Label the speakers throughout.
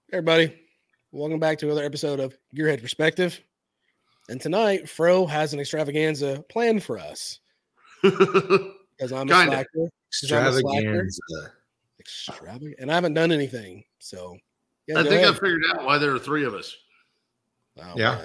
Speaker 1: Everybody, welcome back to another episode of Gearhead Perspective. And tonight, Fro has an extravaganza planned for us. Because I'm a slacker.
Speaker 2: Extravaganza.
Speaker 1: Extravagant. And I haven't done anything. So,
Speaker 3: I think I figured out why there are three of us.
Speaker 1: Oh,
Speaker 2: Yeah.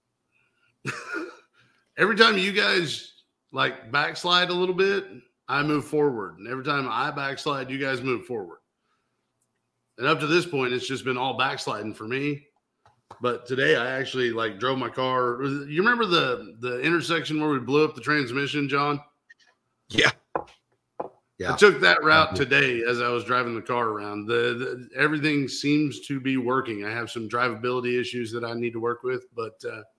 Speaker 3: Every time you guys like backslide a little bit, I move forward. And every time I backslide, you guys move forward. And up to this point, it's just been all backsliding for me. But today I actually drove my car. You remember the intersection where we blew up the transmission, John?
Speaker 2: Yeah.
Speaker 3: I took that route today as I was driving the car around. Everything seems to be working. I have some drivability issues that I need to work with, but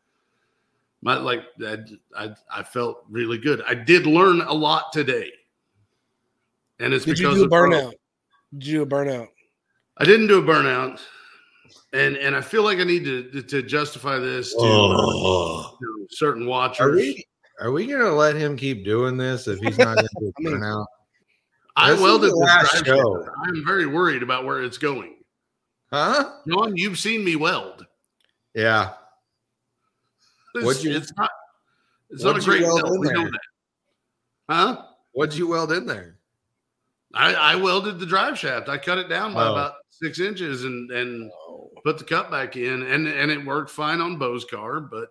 Speaker 3: I felt really good. I did learn a lot today, and it's
Speaker 1: Did
Speaker 3: because
Speaker 1: you do a
Speaker 3: of
Speaker 1: burnout? Did you do a burnout?
Speaker 3: I didn't do a burnout, and I feel like I need to justify this to certain watchers.
Speaker 2: Are we going to let him keep doing this if he's not going to do a burnout?
Speaker 3: I welded the
Speaker 2: last show.
Speaker 3: I'm very worried about where it's going.
Speaker 2: Huh?
Speaker 3: John, you've seen me weld.
Speaker 2: Yeah.
Speaker 3: It's not a great weld. We know that. Huh?
Speaker 2: What'd you weld in there?
Speaker 3: I welded the drive shaft. I cut it down by about 6 inches and put the cut back in, and it worked fine on Bo's car, but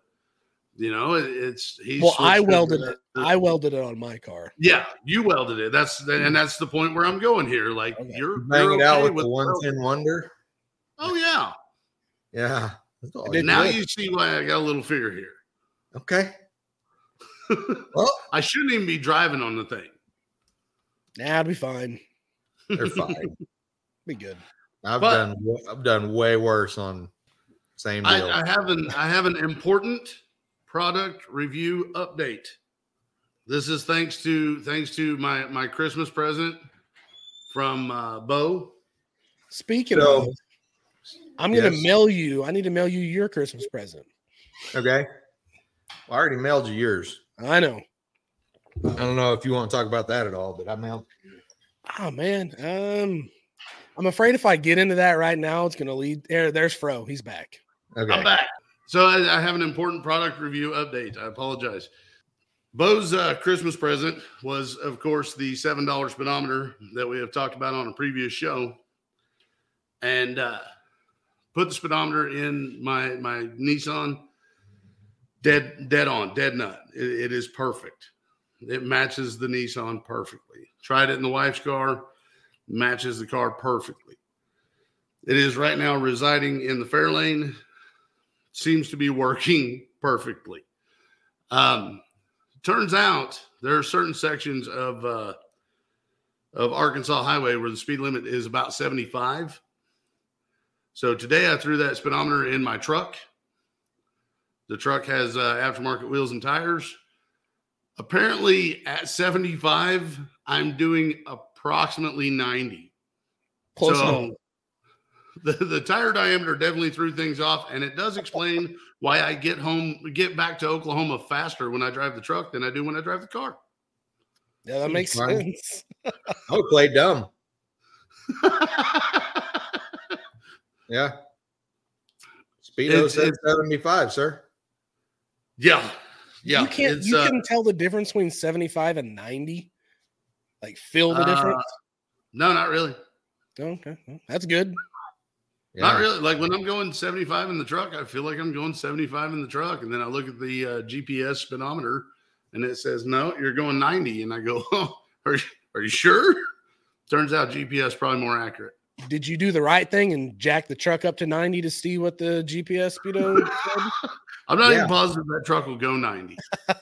Speaker 1: I welded it. I welded it on my car.
Speaker 3: Yeah, you welded it. That's the point where I'm going here. You're
Speaker 2: banging it out
Speaker 3: okay
Speaker 2: with the 110 Wonder.
Speaker 3: Oh yeah.
Speaker 2: Yeah.
Speaker 3: Now you see why I got a little fear here.
Speaker 2: Okay. Well,
Speaker 3: I shouldn't even be driving on the thing.
Speaker 1: Nah, it'll be fine.
Speaker 2: They're fine.
Speaker 1: Be good.
Speaker 2: I've done way worse on same deal.
Speaker 3: I have an important product review update. This is thanks to my Christmas present from Bo.
Speaker 1: Speaking of, I'm going to mail you. I need to mail you your Christmas present.
Speaker 2: Okay. Well, I already mailed you yours.
Speaker 1: I know.
Speaker 2: I don't know if you want to talk about that at all, but I mailed.
Speaker 1: Oh man, I'm afraid if I get into that right now, it's going to lead. There's Fro. He's back.
Speaker 2: Okay.
Speaker 3: I'm back. So I have an important product review update. I apologize. Bo's Christmas present was, of course, the $7 speedometer that we have talked about on a previous show, and put the speedometer in my Nissan. Dead on, dead nut. It is perfect. It matches the Nissan perfectly. Tried it in the wife's car, matches the car perfectly. It is right now residing in the Fairlane. Seems to be working perfectly. Turns out there are certain sections of Arkansas Highway where the speed limit is about 75. So today I threw that speedometer in my truck. The truck has aftermarket wheels and tires. Apparently at 75, I'm doing approximately 90.
Speaker 1: Close enough.
Speaker 3: The tire diameter definitely threw things off, and it does explain why I get back to Oklahoma faster when I drive the truck than I do when I drive the car.
Speaker 1: Yeah, that makes sense.
Speaker 2: I would play dumb. Yeah. Speedo said 75, sir.
Speaker 3: Yeah.
Speaker 1: You can tell the difference between 75 and 90. Feel the difference?
Speaker 3: No, not really.
Speaker 1: Okay, well, that's good.
Speaker 2: Yeah.
Speaker 3: Not really. When I'm going 75 in the truck, I feel like I'm going 75 in the truck, and then I look at the GPS speedometer, and it says, "No, you're going 90." And I go, "Oh, are you sure?" Turns out GPS probably more accurate.
Speaker 1: Did you do the right thing and jack the truck up to 90 to see what the GPS speedo said?
Speaker 3: I'm not even positive that truck will go 90.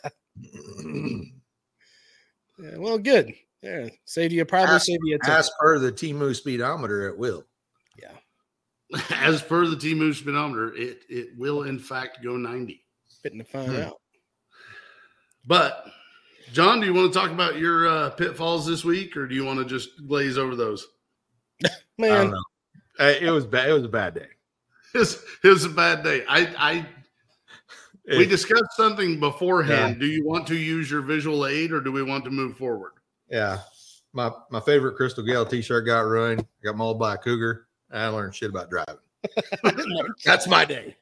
Speaker 1: Yeah, well, good. Yeah, saved you a time.
Speaker 2: As per the Temu speedometer, it will.
Speaker 1: Yeah.
Speaker 3: As per the Temu speedometer, it will in fact go 90.
Speaker 1: Fitting to find out.
Speaker 3: But John, do you want to talk about your pitfalls this week, or do you want to just glaze over those?
Speaker 1: Man,
Speaker 2: I don't know. It was bad. It was a bad day.
Speaker 3: It was a bad day. We discussed something beforehand. Yeah. Do you want to use your visual aid, or do we want to move forward?
Speaker 2: Yeah. My favorite Crystal Gale t-shirt got ruined. Got mauled by a cougar. I learned shit about driving.
Speaker 1: That's my day.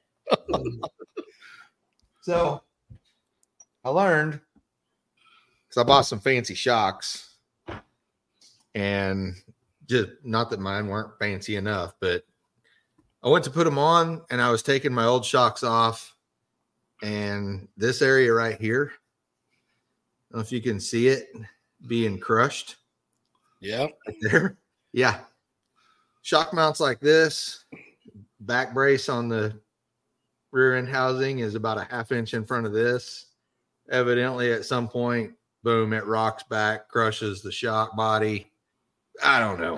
Speaker 2: So I learned because I bought some fancy shocks, and just not that mine weren't fancy enough, but I went to put them on and I was taking my old shocks off, and this area right here, I don't know if you can see it being crushed.
Speaker 1: Yeah.
Speaker 2: Right there. Yeah. Shock mounts like this. Back brace on the rear end housing is about a ½ inch in front of this. Evidently, at some point, boom, it rocks back, crushes the shock body. I don't know.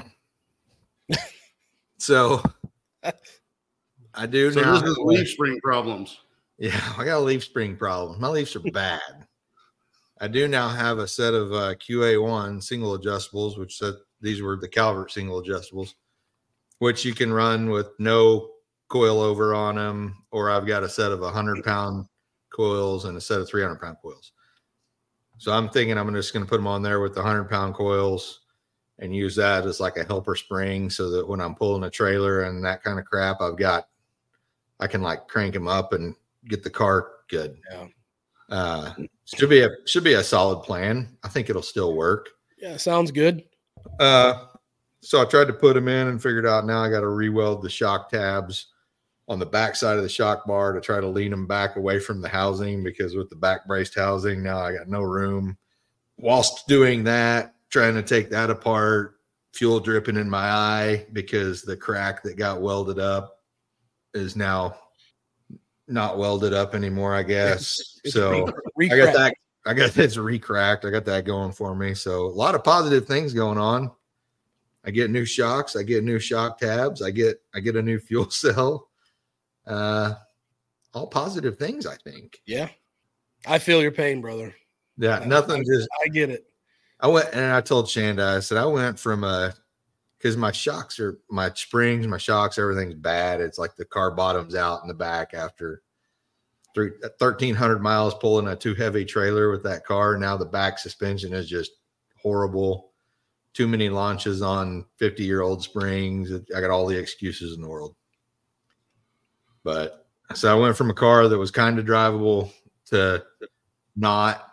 Speaker 2: So I do
Speaker 3: So
Speaker 2: now.
Speaker 3: this is leaf spring problems.
Speaker 2: Yeah, I got a leaf spring problem. My leaves are bad. I do now have a set of QA1 single adjustables, which said these were the Calvert single adjustables, which you can run with no coilover on them, or I've got a set of 100-pound coils and a set of 300-pound coils. So I'm thinking I'm just going to put them on there with the 100-pound coils and use that as like a helper spring, so that when I'm pulling a trailer and that kind of crap, I can like crank them up and get the car good.
Speaker 1: Yeah.
Speaker 2: Should be a solid plan. I think it'll still work.
Speaker 1: Yeah, sounds good.
Speaker 2: So I tried to put them in and figured out now I got to re-weld the shock tabs on the back side of the shock bar to try to lean them back away from the housing, because with the back braced housing, now I got no room. Whilst doing that, trying to take that apart, fuel dripping in my eye because the crack that got welded up is now not welded up anymore, I guess. So I got that. I got it's re-cracked. I got that going for me. So a lot of positive things going on. I get new shocks. I get new shock tabs. I get a new fuel cell. All positive things, I think.
Speaker 1: Yeah. I feel your pain, brother.
Speaker 2: Yeah, nothing.
Speaker 1: I get it.
Speaker 2: I went and I told Shanda, I said, I went from because my shocks are, my springs, my shocks, everything's bad. It's like the car bottoms out in the back after 1,300 miles pulling a too heavy trailer with that car. Now the back suspension is just horrible. Too many launches on 50-year-old springs. I got all the excuses in the world. But so I went from a car that was kind of drivable to not.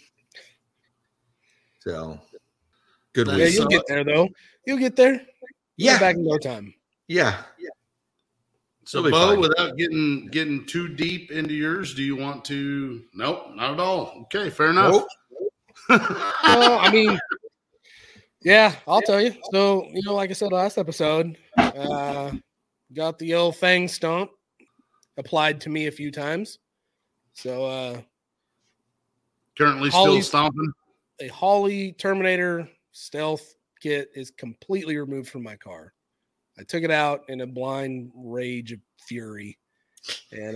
Speaker 2: So good.
Speaker 1: Yeah, you'll get there though. You'll get there.
Speaker 2: Yeah,
Speaker 1: back in no time.
Speaker 2: Yeah.
Speaker 3: So, Bo, without getting too deep into yours, do you want to? Nope, not at all. Okay, fair enough.
Speaker 2: Nope.
Speaker 1: Well, I mean, yeah, I'll tell you. So, like I said last episode, got the old Fang Stomp applied to me a few times. So,
Speaker 3: currently still stomping.
Speaker 1: A Holley Terminator Stealth kit is completely removed from my car. I took it out in a blind rage of fury, and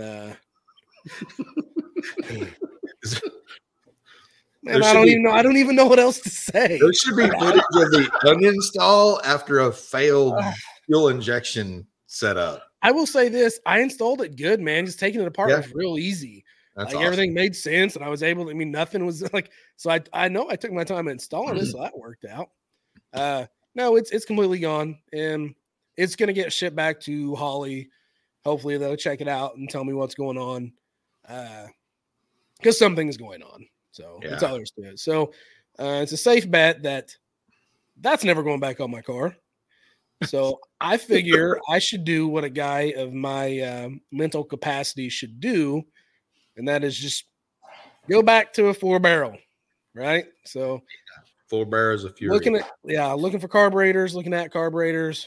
Speaker 1: man, I don't even know what else to say.
Speaker 2: There should be footage of the uninstall after a failed fuel injection setup.
Speaker 1: I will say this: I installed it good, man. Just taking it apart was real easy.
Speaker 2: That's
Speaker 1: like
Speaker 2: awesome.
Speaker 1: Everything made sense, and I was able to. I mean, nothing was like. So I know I took my time installing it, so that worked out. No, it's completely gone, and it's gonna get shipped back to Holley. Hopefully, they'll check it out and tell me what's going on, because something is going on. So that's all there's to it. So it's a safe bet that's never going back on my car. So I figure I should do what a guy of my mental capacity should do, and that is just go back to a 4-barrel, right? So
Speaker 2: 4 barrels of fury.
Speaker 1: Looking for carburetors, looking at carburetors.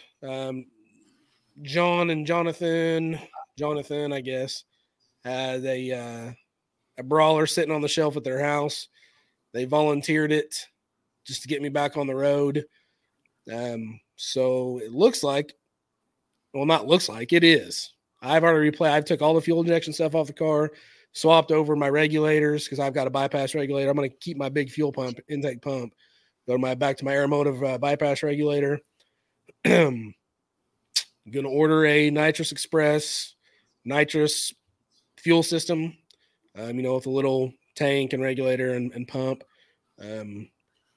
Speaker 1: John and Jonathan, I guess, had a brawler sitting on the shelf at their house. They volunteered it just to get me back on the road. So it looks like, it is. I've took all the fuel injection stuff off the car, swapped over my regulators because I've got a bypass regulator. I'm going to keep my big fuel pump, intake pump, go back to my Aeromotive bypass regulator. I'm going to order a Nitrous Express nitrous fuel system, with a little tank and regulator and pump. And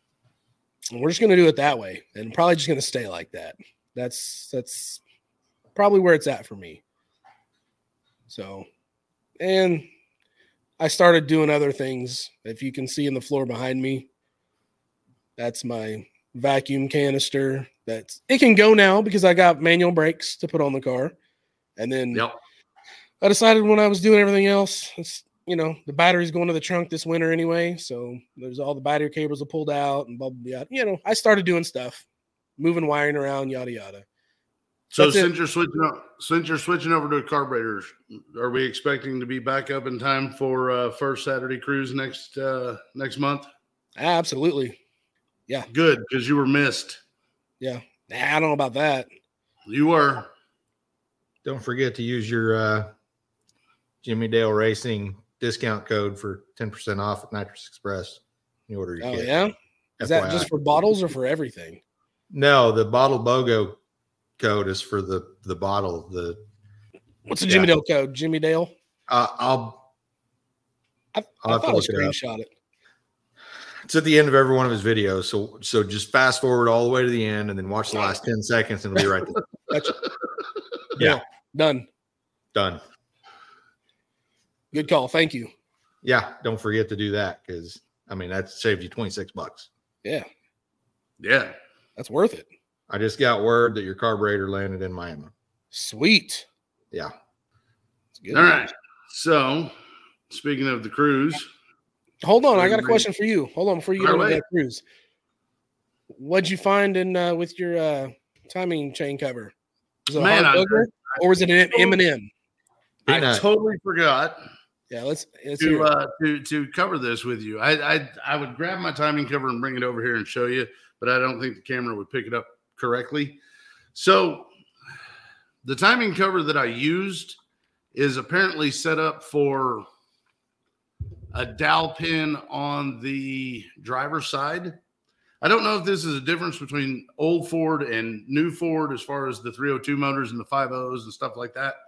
Speaker 1: we're just going to do it that way, and probably just going to stay like that. That's probably where it's at for me. So, and I started doing other things. If you can see in the floor behind me, that's my vacuum canister. It can go now because I got manual brakes to put on the car. And then I decided when I was doing everything else, the battery's going to the trunk this winter anyway. So there's all the battery cables are pulled out and blah, blah, blah. I started doing stuff, moving wiring around, yada, yada.
Speaker 3: So since you're switching over to carburetors, are we expecting to be back up in time for first Saturday cruise next month?
Speaker 1: Absolutely. Yeah.
Speaker 3: Good, because you were missed.
Speaker 1: Yeah. I don't know about that.
Speaker 3: You were.
Speaker 2: Don't forget to use your Jimmy Dale Racing discount code for 10% off at Nitrous Express. You order your kit.
Speaker 1: Yeah? Is that just for bottles or for everything?
Speaker 2: No, the bottle BOGO code is for the bottle.
Speaker 1: What's the Jimmy Dale code? Jimmy Dale?
Speaker 2: I
Speaker 1: thought I screenshot it.
Speaker 2: It's at the end of every one of his videos. So just fast forward all the way to the end and then watch the last 10 seconds and it'll be right there.
Speaker 1: Gotcha. Yeah. Done. Good call. Thank you.
Speaker 2: Yeah. Don't forget to do that because, that saved you $26.
Speaker 1: Yeah.
Speaker 3: Yeah.
Speaker 1: That's worth it.
Speaker 2: I just got word that your carburetor landed in Miami.
Speaker 1: Sweet.
Speaker 2: Yeah.
Speaker 3: Good. All right. So, speaking of the cruise.
Speaker 1: Hold on. I got a question for you. Hold on before you get into that cruise. What'd you find with your timing chain cover? Was it a hard booger, or was it an M&M?
Speaker 3: I totally forgot.
Speaker 1: Yeah, let's
Speaker 3: to cover this with you. I would grab my timing cover and bring it over here and show you, but I don't think the camera would pick it up correctly. So the timing cover that I used is apparently set up for a dowel pin on the driver's side. I don't know if this is a difference between old Ford and new Ford as far as the 302 motors and the 5.0s and stuff like that.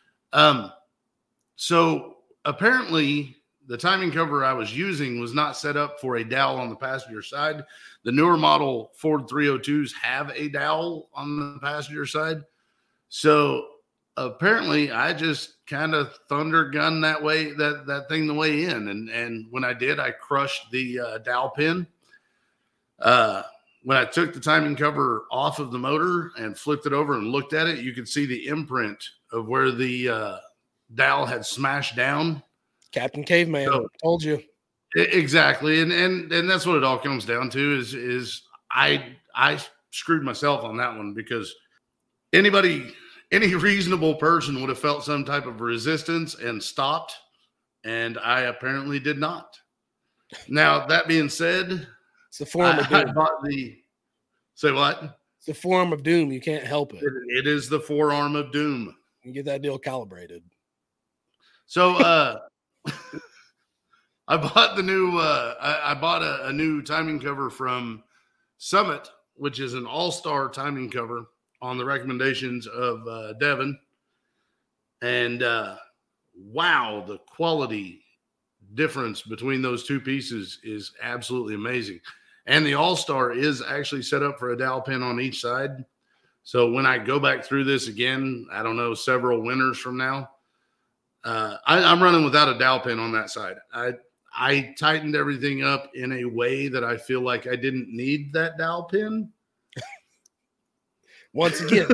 Speaker 3: So apparently the timing cover I was using was not set up for a dowel on the passenger side. The newer model Ford 302s have a dowel on the passenger side. So apparently I just kind of thunder gunned that thing the way in. And when I did, I crushed the dowel pin. When I took the timing cover off of the motor and flipped it over and looked at it, you could see the imprint of where the dowel had smashed down.
Speaker 1: Captain Caveman told you.
Speaker 3: Exactly. And that's what it all comes down to is I screwed myself on that one because any reasonable person would have felt some type of resistance and stopped. And I apparently did not. Now, that being said,
Speaker 1: it's the form of doom.
Speaker 3: Say what?
Speaker 1: It's the form of doom. You can't help it.
Speaker 3: It is the forearm of doom.
Speaker 1: You get that deal calibrated.
Speaker 3: So I bought the new I bought a new timing cover from Summit, which is an all-star timing cover on the recommendations of Devin. And wow, the quality difference between those two pieces is absolutely amazing. And the all-star is actually set up for a dowel pin on each side. So when I go back through this again, I don't know, several winters from now, I'm running without a dowel pin on that side. I tightened everything up in a way that I feel like I didn't need that dowel pin.
Speaker 1: Once again.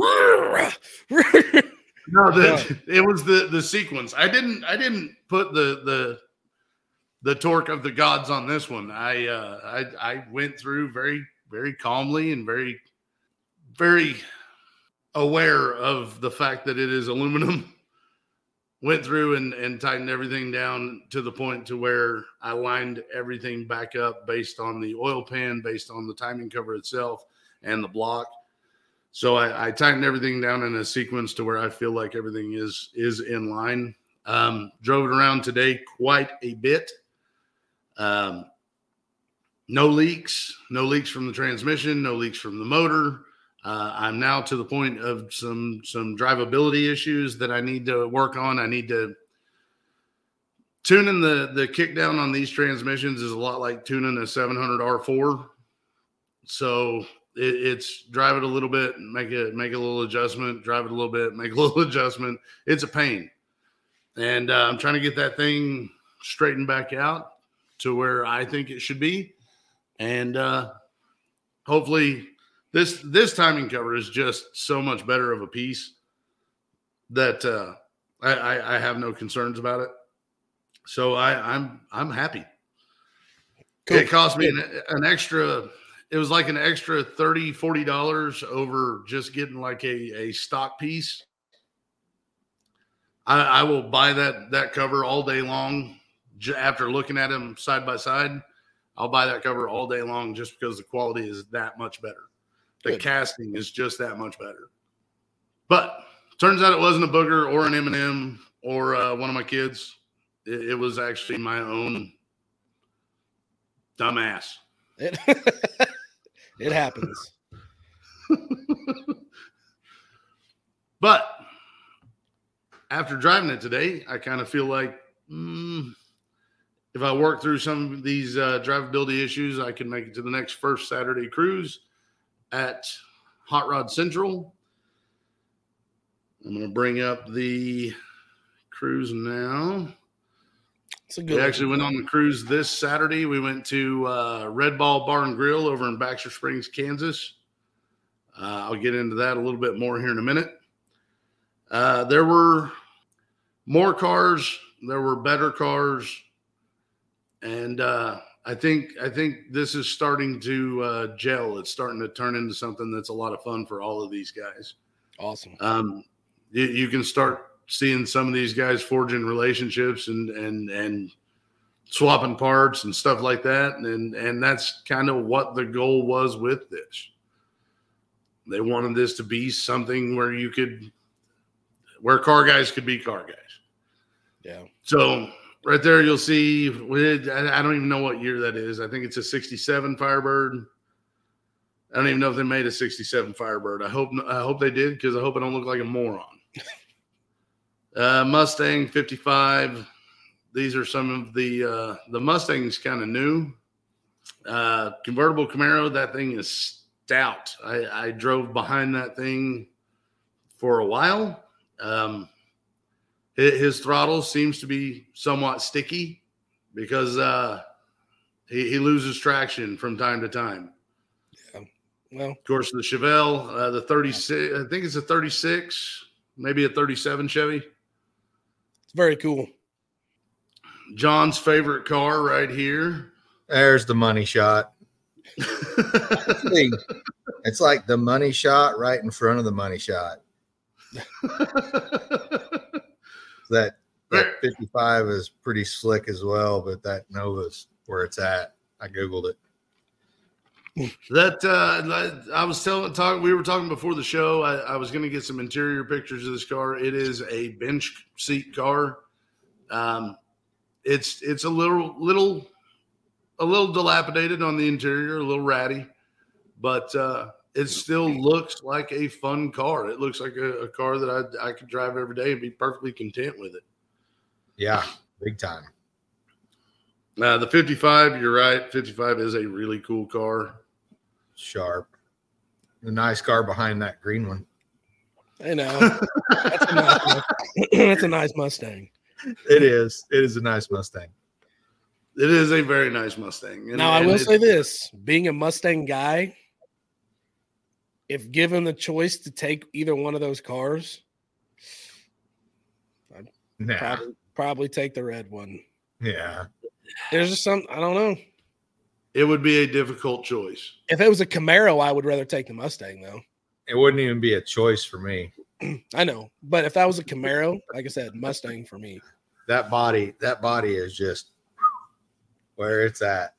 Speaker 3: No, it was the sequence. I didn't put the torque of the gods on this one. I went through very, very calmly and very, very aware of the fact that it is aluminum. Went through and tightened everything down to the point to where I lined everything back up based on the oil pan, based on the timing cover itself and the block. So I tightened everything down in a sequence to where I feel like everything is in line. Drove it around today quite a bit. No leaks from the transmission, no leaks from the motor. I'm now to the point of some drivability issues that I need to work on. I need to tuning the kick down on these transmissions is a lot like tuning a 700 R4. So It's drive it a little bit, make a little adjustment, drive it a little bit, make a little adjustment. It's a pain. And I'm trying to get that thing straightened back out to where I think it should be. And hopefully this timing cover is just so much better of a piece that I have no concerns about it. So I'm happy. Cool. It cost me an extra. It was like an extra $30, $40 over just getting like a stock piece. I will buy that cover all day long. After looking at them side by side, I'll buy that cover all day long just because the quality is that much better. The casting is just that much better. But turns out it wasn't a booger or an M&M or one of my kids. It was actually my own dumbass.
Speaker 1: It happens.
Speaker 3: But after driving it today, I kind of feel like if I work through some of these drivability issues, I can make it to the next first Saturday cruise at Hot Rod Central. I'm going to bring up the cruise now. We actually went on the cruise this Saturday. We went to Red Ball Bar and Grill over in Baxter Springs, Kansas. I'll get into that a little bit more here in a minute. There were more cars. There were better cars. And I think this is starting to gel. It's starting to turn into something that's a lot of fun for all of these guys.
Speaker 1: Awesome.
Speaker 3: You can start seeing some of these guys forging relationships and swapping parts and stuff like that. And that's kind of what the goal was with this. They wanted this to be something where car guys could be car guys.
Speaker 1: Yeah.
Speaker 3: So right there, you'll see, I don't even know what year that is. I think it's a 67 Firebird. I don't even know if they made a 67 Firebird. I hope they did, because I hope I don't look like a moron. Mustang 55. These are some of the Mustang's kind of new. Convertible Camaro, that thing is stout. I drove behind that thing for a while. His throttle seems to be somewhat sticky because he loses traction from time to time.
Speaker 1: Yeah. Well,
Speaker 3: of course, the Chevelle, the 36, I think it's a 36, maybe a 37 Chevy.
Speaker 1: It's very cool.
Speaker 3: John's favorite car right here.
Speaker 2: There's the money shot. It's like the money shot right in front of the money shot. That 55 is pretty slick as well, but that Nova's where it's at. I Googled it.
Speaker 3: I was we were talking before the show. I was going to get some interior pictures of this car. It is a bench seat car. It's a little dilapidated on the interior, a little ratty, but it still looks like a fun car. It looks like a car that I could drive every day and be perfectly content with it.
Speaker 2: Yeah, big time.
Speaker 3: The 55, you're right. 55 is a really cool car.
Speaker 2: Sharp. The nice car behind that green one.
Speaker 1: I know. That's a nice Mustang.
Speaker 2: It is. It is a nice Mustang.
Speaker 3: It is a very nice Mustang.
Speaker 1: Now, I will say this. Being a Mustang guy, if given the choice to take either one of those cars, I'd probably take the red one.
Speaker 2: Yeah.
Speaker 1: There's just I don't know.
Speaker 3: It would be a difficult choice.
Speaker 1: If it was a Camaro, I would rather take the Mustang, though.
Speaker 2: It wouldn't even be a choice for me.
Speaker 1: I know. But if that was a Camaro, like I said, Mustang for me.
Speaker 2: That body is just where it's at.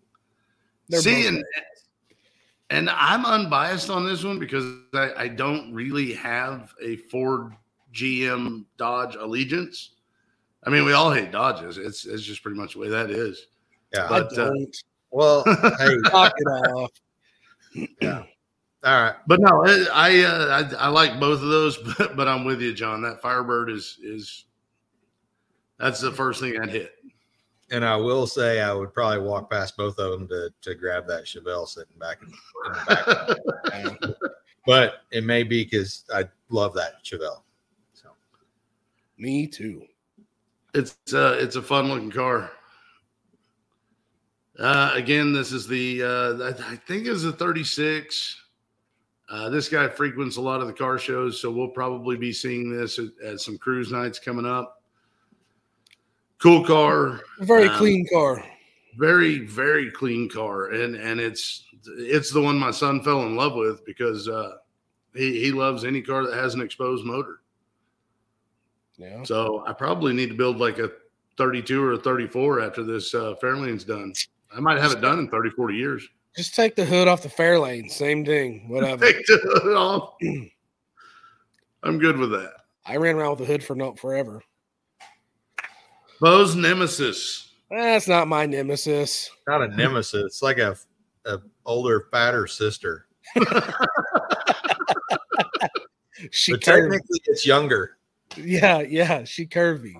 Speaker 3: And I'm unbiased on this one because I don't really have a Ford, GM, Dodge allegiance. I mean, we all hate Dodges. It's just pretty much the way that is.
Speaker 2: Yeah.
Speaker 3: But
Speaker 2: well, hey,
Speaker 1: knock it off.
Speaker 2: Yeah. All right.
Speaker 3: But no, I like both of those, but I'm with you, John. That Firebird is that's the first thing I'd hit.
Speaker 2: And I will say I would probably walk past both of them to grab that Chevelle sitting back in the back. But it may be because I love that Chevelle. So,
Speaker 1: me too.
Speaker 3: It's a fun looking car. Again, this is the I think it's a 36. This guy frequents a lot of the car shows, so we'll probably be seeing this at some cruise nights coming up. Cool car,
Speaker 1: Very clean car.
Speaker 3: Very, very clean car, and it's the one my son fell in love with because he loves any car that has an exposed motor.
Speaker 1: Yeah.
Speaker 3: So I probably need to build like a 32 or a 34 after this Fairlane's done. I might have it done in 30, 40 years.
Speaker 1: Just take the hood off the Fairlane. Same thing. Whatever.
Speaker 3: Take the hood off. I'm good with that.
Speaker 1: I ran around with the hood for forever.
Speaker 3: Bo's Nemesis.
Speaker 1: That's not my nemesis.
Speaker 2: not a nemesis. It's like a older, fatter sister.
Speaker 1: She
Speaker 2: But
Speaker 1: curvy.
Speaker 2: technically, it's younger.
Speaker 1: Yeah. She curvy.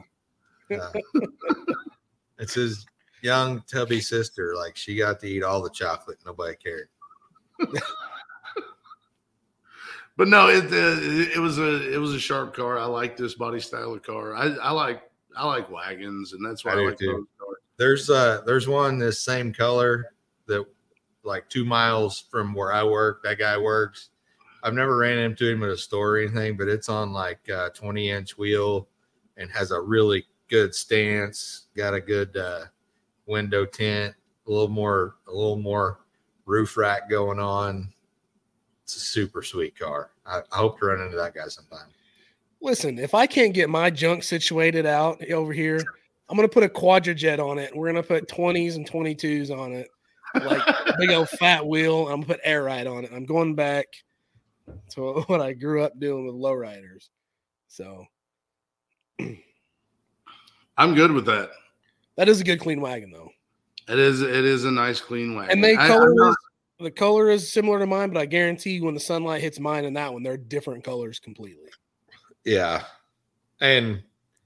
Speaker 2: It's his young, tubby sister. Like, she got to eat all the chocolate. Nobody cared.
Speaker 3: But no, it was a sharp car. I like this body style of car. I like wagons, and that's why I like those cars.
Speaker 2: There's one this same color that like 2 miles from where I work. That guy works. I've never ran into him at a store or anything, but it's on like a 20-inch wheel and has a really good stance. Got a good window tint, a little more roof rack going on. It's a super sweet car. I hope to run into that guy sometime.
Speaker 1: Listen, if I can't get my junk situated out over here, I'm going to put a Quadrajet on it. We're going to put 20s and 22s on it, like a big old fat wheel. I'm going to put air ride on it. I'm going back to what I grew up doing with lowriders. So
Speaker 3: I'm good with that.
Speaker 1: that is a good clean wagon, though.
Speaker 3: It is a nice clean wagon.
Speaker 1: And the color is similar to mine, but I guarantee you when the sunlight hits mine and that one, they're different colors completely.
Speaker 2: Yeah. And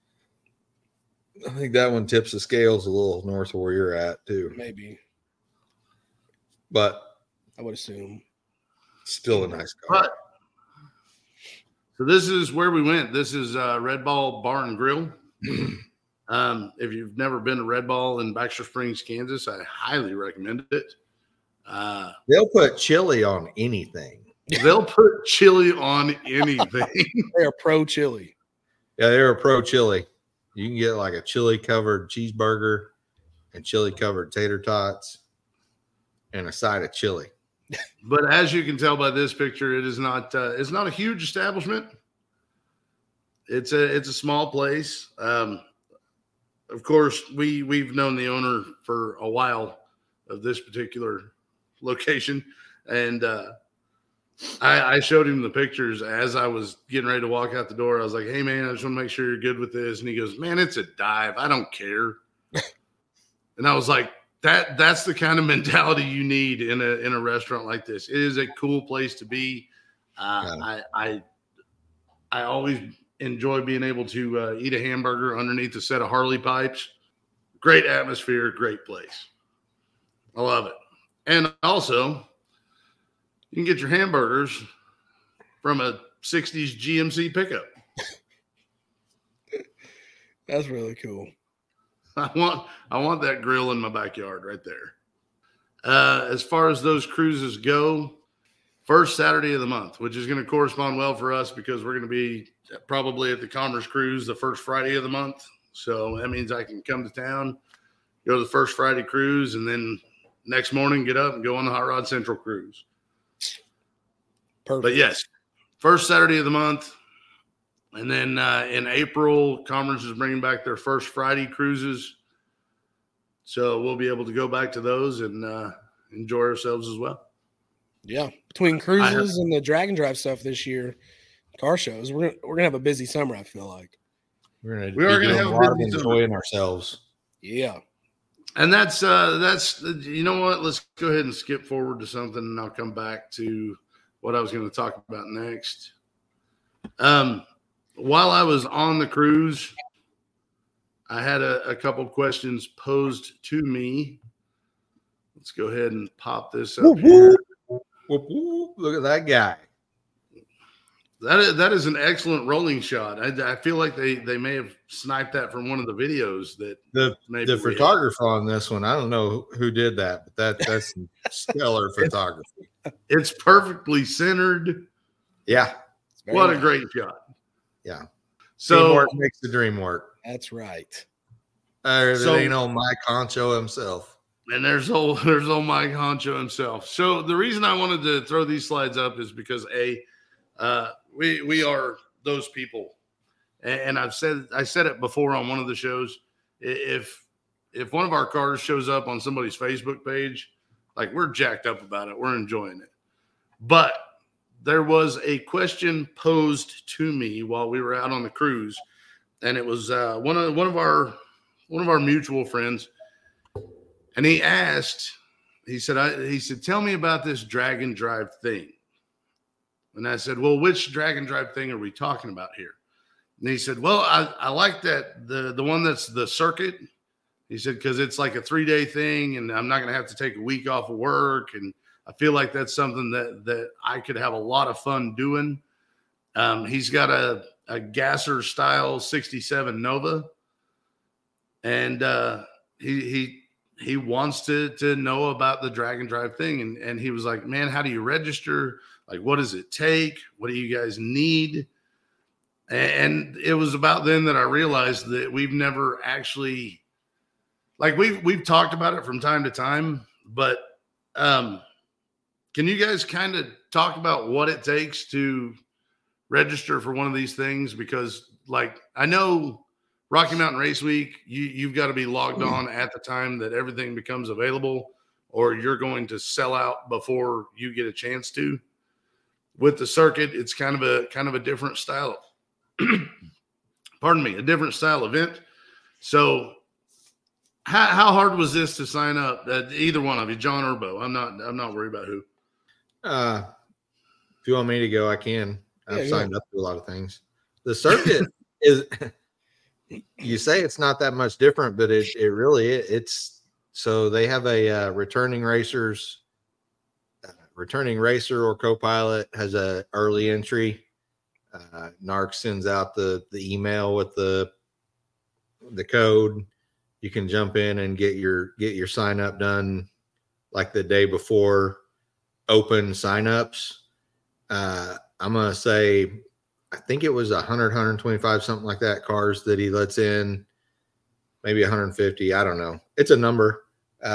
Speaker 2: I think that one tips the scales a little north of where you're at too.
Speaker 1: Maybe.
Speaker 2: But
Speaker 1: I would assume.
Speaker 2: Still a nice car.
Speaker 3: But, so this is where we went. This is Red Ball Bar and Grill. If you've never been to Red Ball in Baxter Springs, Kansas, I highly recommend it.
Speaker 2: They'll put chili on anything.
Speaker 3: They'll put chili on anything.
Speaker 1: They are pro chili.
Speaker 2: Yeah, they're a pro chili. You can get like a chili covered cheeseburger and chili covered tater tots and a side of chili.
Speaker 3: But as you can tell by this picture, it is not it's not a huge establishment. It's a small place. Of course, we've known the owner for a while of this particular location, and I showed him the pictures as I was getting ready to walk out the door. I was like, "Hey, man, I just want to make sure you're good with this." And he goes, "Man, it's a dive. I don't care." And I was like, "That's the kind of mentality you need in a restaurant like this. It is a cool place to be." I always enjoy being able to eat a hamburger underneath a set of Harley pipes. Great atmosphere, great place. I love it. And also, you can get your hamburgers from a 60s GMC pickup.
Speaker 1: That's really cool.
Speaker 3: I want that grill in my backyard right there. As far as those cruises go, first Saturday of the month, which is going to correspond well for us because we're going to be probably at the Commerce Cruise the first Friday of the month. So that means I can come to town, go to the first Friday cruise, and then next morning get up and go on the Hot Rod Central cruise.
Speaker 1: Perfect.
Speaker 3: But yes, first Saturday of the month. And then in April, Commerce is bringing back their first Friday cruises. So we'll be able to go back to those and enjoy ourselves as well.
Speaker 1: Yeah. Between cruises and the drag and drive stuff this year, car shows, we're gonna have a busy summer, I feel like.
Speaker 3: We are gonna have a lot of
Speaker 2: enjoying ourselves.
Speaker 1: Yeah.
Speaker 3: And that's you know what? Let's go ahead and skip forward to something, and I'll come back to what I was going to talk about next. While I was on the cruise, I had a couple questions posed to me. Let's go ahead and pop this up here.
Speaker 2: Whoop, whoop. Look at that guy.
Speaker 3: That is an excellent rolling shot. I feel like they may have sniped that from one of the videos that
Speaker 2: the photographer on this one. I don't know who did that, but that's stellar photography.
Speaker 3: It's perfectly centered.
Speaker 2: Yeah.
Speaker 3: What a great shot.
Speaker 2: Yeah.
Speaker 3: So
Speaker 2: teamwork makes the dream work.
Speaker 1: That's right.
Speaker 2: So ain't old Mike Honcho himself.
Speaker 3: And there's old Mike Honcho himself. So the reason I wanted to throw these slides up is because we are those people, and I said it before on one of the shows. If one of our cars shows up on somebody's Facebook page, like, we're jacked up about it, we're enjoying it. But there was a question posed to me while we were out on the cruise, and it was one of our mutual friends, and he said, tell me about this drag and drive thing. And I said, well, which drag and drive thing are we talking about here? And he said, well, I like that the one that's the circuit. He said, because it's like a 3-day thing, and I'm not going to have to take a week off of work. And I feel like that's something that I could have a lot of fun doing. He's got a Gasser style 67 Nova. And he wants to know about the drag and drive thing. And he was like, man, how do you register? Like, what does it take? What do you guys need? And it was about then that I realized that we've never actually, like, we've talked about it from time to time, but can you guys kind of talk about what it takes to register for one of these things? Because, like, I know Rocky Mountain Race Week, you've got to be logged on at the time that everything becomes available, or you're going to sell out before you get a chance to. With the circuit, it's kind of a different style. Pardon me, a different style event. So, how hard was this to sign up? Either one of you, John or Bo? I'm not worried about who.
Speaker 2: If you want me to go, I can. I've signed up to a lot of things. The circuit is. You say it's not that much different, but it really it's. So they have a returning racer or co-pilot has a early entry. NARC sends out the email with the code. You can jump in and get your sign up done like the day before open signups. I'm gonna say, I think it was 100, 125, something like that, cars that he lets in, maybe 150. I don't know. It's a number.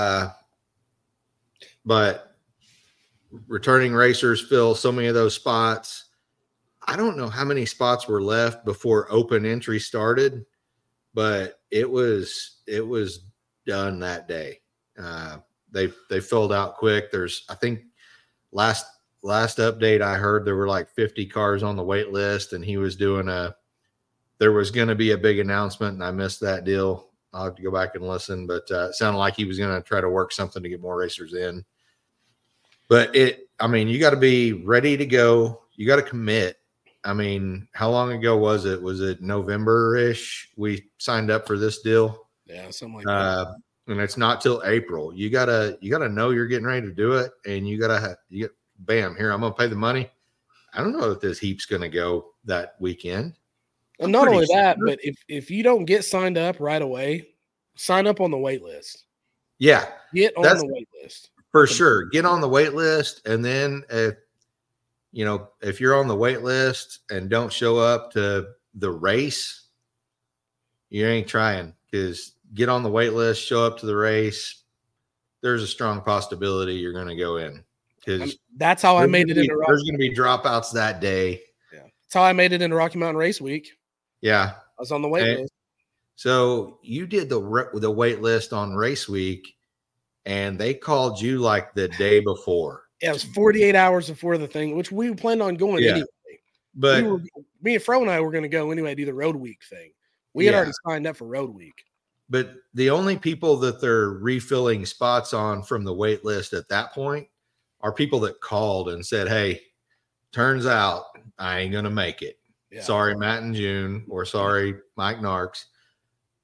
Speaker 2: But returning racers fill so many of those spots. I don't know how many spots were left before open entry started, but it was done that day. They filled out quick. I think last update I heard there were like 50 cars on the wait list, and he was doing there was going to be a big announcement, and I missed that deal. I'll have to go back and listen, but it sounded like he was going to try to work something to get more racers in. But you got to be ready to go. You got to commit. I mean, how long ago was it? Was it November-ish we signed up for this deal?
Speaker 1: Yeah, something like that.
Speaker 2: And it's not till April. You gotta know you're getting ready to do it, and you get bam, here, I'm gonna pay the money. I don't know if this heap's gonna go that weekend.
Speaker 1: And not only that, but if you don't get signed up right away, sign up on the wait list.
Speaker 2: Yeah.
Speaker 1: Get on the wait list.
Speaker 2: For sure. Get on the wait list. And then if you're on the wait list and don't show up to the race, you ain't trying, because get on the wait list, show up to the race. There's a strong possibility you're going to go in, because
Speaker 1: that's how I made it
Speaker 2: there's going to be dropouts that day.
Speaker 1: Yeah. That's how I made it into Rocky Mountain Race Week.
Speaker 2: Yeah.
Speaker 1: I was on the wait list.
Speaker 2: So you did the wait list on race week, and they called you like the day before.
Speaker 1: Yeah, it was 48 hours before the thing, which we planned on going anyway.
Speaker 2: But
Speaker 1: me and Fro and I were going to go anyway, do the road week thing. We had already signed up for road week.
Speaker 2: But the only people that they're refilling spots on from the wait list at that point are people that called and said, hey, turns out I ain't going to make it. Yeah. Sorry, Matt and June, or sorry, Mike Narks.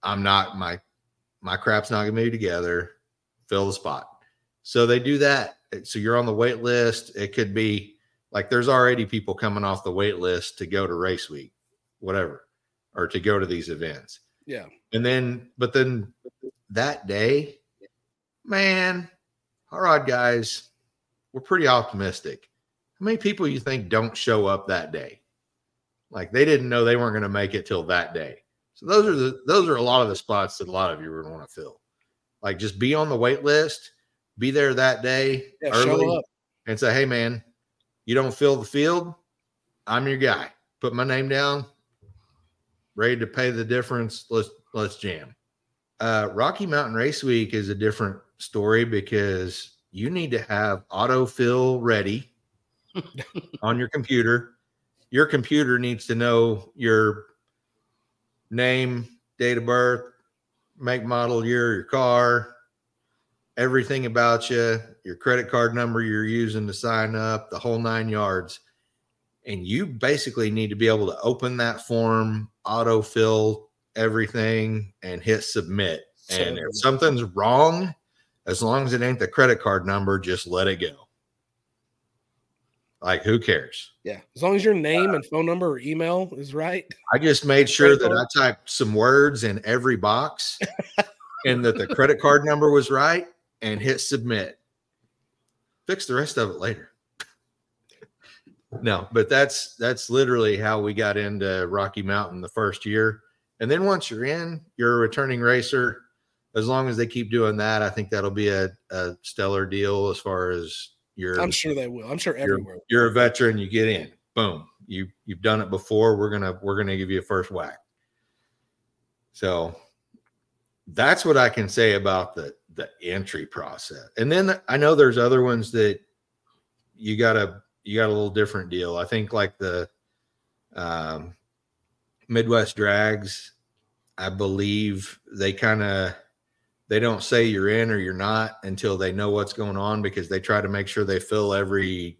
Speaker 2: I'm not, my crap's not going to be together. Fill the spot. So they do that. So you're on the wait list. It could be like there's already people coming off the wait list to go to race week, whatever, or to go to these events.
Speaker 1: Yeah.
Speaker 2: But then that day, man, Hot Rod guys, we're pretty optimistic. How many people you think don't show up that day? Like they didn't know they weren't going to make it till that day. So those are a lot of the spots that a lot of you are going to want to fill. Like just be on the wait list, be there that day early,
Speaker 1: show up
Speaker 2: and say, hey man, you don't fill the field, I'm your guy. Put my name down, ready to pay the difference. Let's jam. Rocky Mountain Race Week is a different story because you need to have autofill ready on your computer. Your computer needs to know your name, date of birth, make, model, year, your car, everything about you, your credit card number you're using to sign up, the whole 9 yards. And you basically need to be able to open that form, autofill everything, and hit submit. And if something's wrong, as long as it ain't the credit card number, just let it go. Like, who cares?
Speaker 1: Yeah. As long as your name and phone number or email is right.
Speaker 2: I just made sure that I typed some words in every box and that the credit card number was right and hit submit. Fix the rest of it later. No, but that's literally how we got into Rocky Mountain the first year. And then once you're in, you're a returning racer. As long as they keep doing that, I think that'll be a stellar deal as far as
Speaker 1: I'm sure they will. I'm sure everywhere.
Speaker 2: You're a veteran, you get in. Boom. You've done it before. We're gonna give you a first whack. So that's what I can say about the entry process. And then I know there's other ones that you got a little different deal. I think like the Midwest Drags, I believe they don't say you're in or you're not until they know what's going on, because they try to make sure they fill every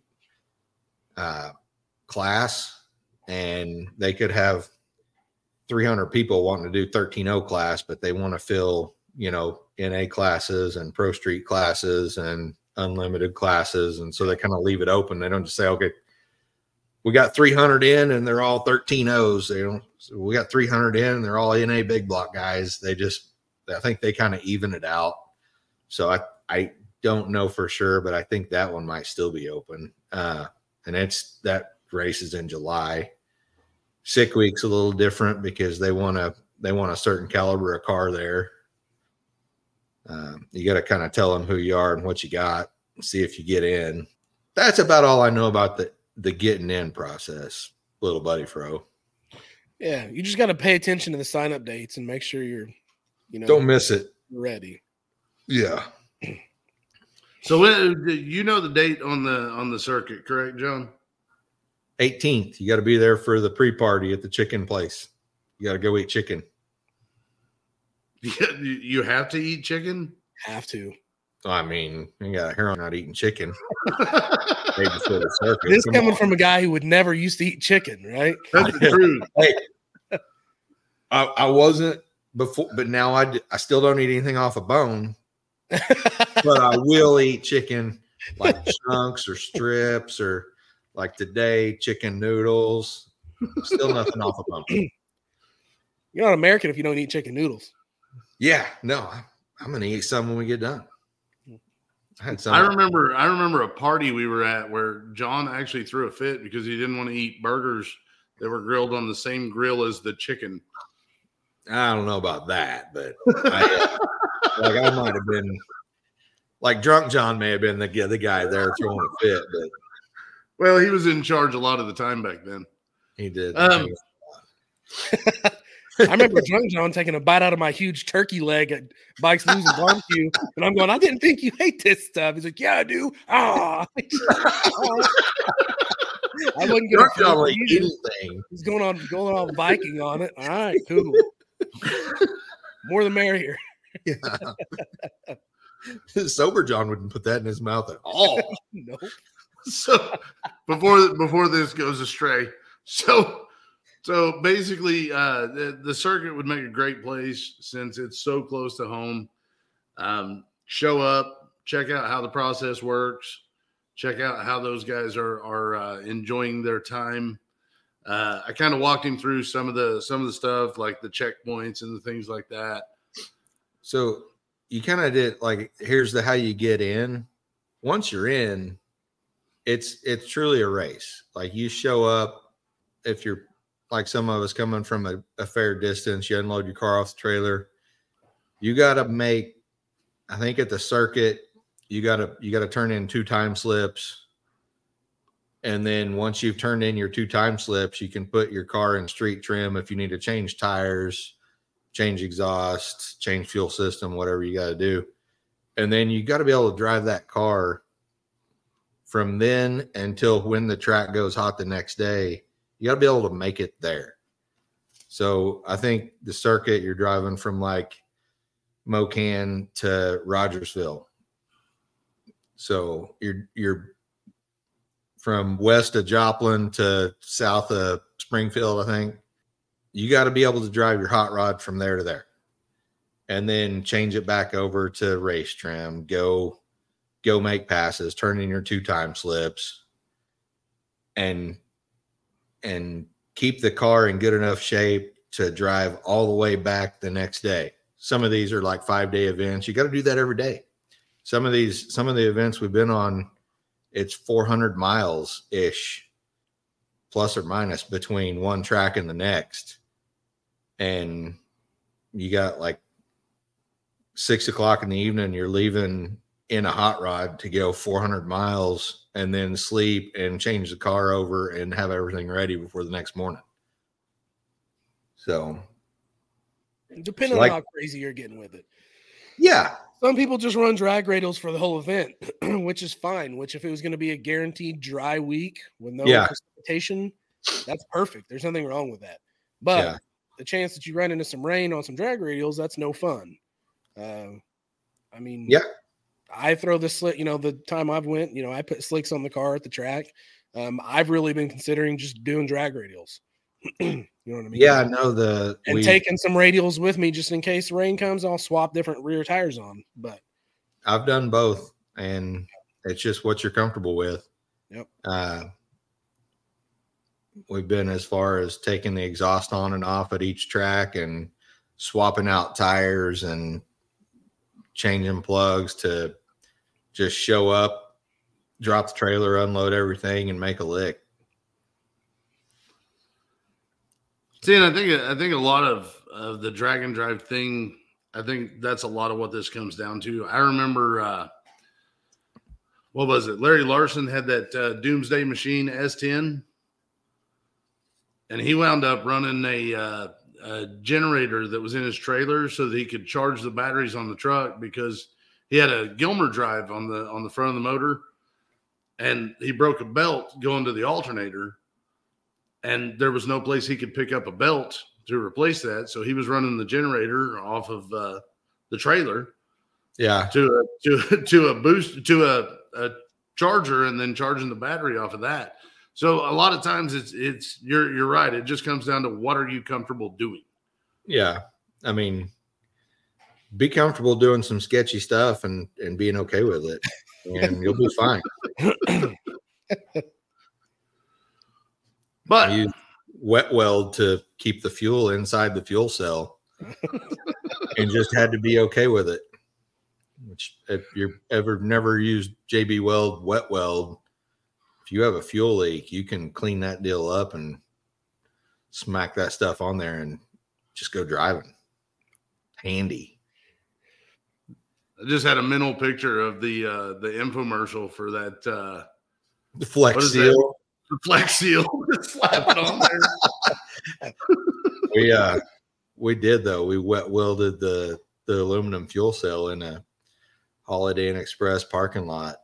Speaker 2: class, and they could have 300 people wanting to do 13-0 class, but they want to fill, NA classes and Pro Street classes and unlimited classes. And so they kind of leave it open. They don't just say, okay, we got 300 in and they're all 13-0s. So we got 300 in and they're all NA big block guys. I think they kind of even it out. So I don't know for sure, but I think that one might still be open. And that race is in July. Sick Week's a little different because they want a certain caliber of car there. You got to kind of tell them who you are and what you got, and see if you get in. That's about all I know about the getting in process, little buddy Fro. Yeah,
Speaker 1: you just got to pay attention to the sign up dates and make sure you're,
Speaker 2: don't miss it.
Speaker 1: Ready.
Speaker 2: Yeah.
Speaker 3: So the date on the circuit, correct, John?
Speaker 2: 18th. You got to be there for the pre-party at the chicken place. You got to go eat chicken.
Speaker 3: You have to eat chicken?
Speaker 1: Have to.
Speaker 2: I mean, you got a hair on not eating chicken. Maybe for the circuit.
Speaker 1: This coming from a guy who would never used to eat chicken, right?
Speaker 3: That's the truth.
Speaker 2: Hey, I wasn't before, but now I still don't eat anything off a bone. But I will eat chicken, like chunks or strips, or like today, chicken noodles. Still nothing off a bone.
Speaker 1: You're not American if you don't eat chicken noodles.
Speaker 2: Yeah, no, I'm gonna eat some when we get done. I had some.
Speaker 3: I remember a party we were at where John actually threw a fit because he didn't want to eat burgers that were grilled on the same grill as the chicken.
Speaker 2: I don't know about that, but I might have been like Drunk John may have been the guy there throwing a fit, but
Speaker 3: well, he was in charge a lot of the time back then.
Speaker 2: He did.
Speaker 1: I remember Drunk John taking a bite out of my huge turkey leg at Bikes Losing Barbecue, and I'm going, I didn't think you hate this stuff. He's like, yeah, I do. I wasn't going
Speaker 2: to eat anything.
Speaker 1: He's going on Viking on it. All right, cool. More the merrier.
Speaker 2: Yeah. Sober John wouldn't put that in his mouth at all.
Speaker 1: Nope.
Speaker 3: So before this goes astray, so So basically, the circuit would make a great place since it's so close to home. Show up, check out how the process works, check out how those guys are enjoying their time. I kind of walked him through some of the stuff like the checkpoints and the things like that.
Speaker 2: So you kind of did like, here's the how you get in. Once you're in, it's truly a race. Like you show up, if you're like some of us coming from a fair distance, you unload your car off the trailer. You got to make, I think at the circuit, you got to turn in 2 time slips. And then once you've turned in your 2 time slips, you can put your car in street trim if you need to change tires, change exhaust, change fuel system, whatever you got to do. And then you got to be able to drive that car from then until when the track goes hot the next day. You got to be able to make it there. So I think the circuit, you're driving from like Mocan to Rogersville. So you're from west of Joplin to south of Springfield, I think. You got to be able to drive your hot rod from there to there and then change it back over to race trim, go make passes, turn in your 2 time slips and keep the car in good enough shape to drive all the way back the next day. Some of these are like 5-day events. You got to do that every day. Some of the events we've been on, it's 400 miles ish, plus or minus between one track and the next. And you got like 6 o'clock in the evening, you're leaving in a hot rod to go 400 miles and then sleep and change the car over and have everything ready before the next morning. So
Speaker 1: depending on how crazy you're getting with it.
Speaker 2: Yeah.
Speaker 1: Some people just run drag radials for the whole event, which is fine. Which if it was going to be a guaranteed dry week with no precipitation, that's perfect. There's nothing wrong with that. But the chance that you run into some rain on some drag radials, that's no fun. I mean, I throw the slick, the time I've went, I put slicks on the car at the track. I've really been considering just doing drag radials. You know what I mean?
Speaker 2: Yeah, I know
Speaker 1: taking some radials with me just in case the rain comes, I'll swap different rear tires on. But
Speaker 2: I've done both, and it's just what you're comfortable with.
Speaker 1: Yep.
Speaker 2: We've been as far as taking the exhaust on and off at each track and swapping out tires and changing plugs to just show up, drop the trailer, unload everything, and make a lick.
Speaker 3: See, and I think a lot of the drag and drive thing, I think that's a lot of what this comes down to. I remember, what was it? Larry Larson had that Doomsday Machine S10, and he wound up running a generator that was in his trailer so that he could charge the batteries on the truck because he had a Gilmer drive on the front of the motor, and he broke a belt going to the alternator. And there was no place he could pick up a belt to replace that. So he was running the generator off of the trailer.
Speaker 2: Yeah.
Speaker 3: To a boost, to a charger, and then charging the battery off of that. So a lot of times it's you're right. It just comes down to what are you comfortable doing?
Speaker 2: Yeah. I mean, be comfortable doing some sketchy stuff and being okay with it, and you'll be fine.
Speaker 3: But
Speaker 2: you wet weld to keep the fuel inside the fuel cell and just had to be okay with it. Which if you've ever never used JB Weld wet weld, if you have a fuel leak, you can clean that deal up and smack that stuff on there and just go driving. Handy.
Speaker 3: I just had a mental picture of the infomercial for that
Speaker 2: the Flex Seal.
Speaker 3: The Flex Seal. Slap it on
Speaker 2: there. We did though. We wet welded the aluminum fuel cell in a Holiday Inn Express parking lot.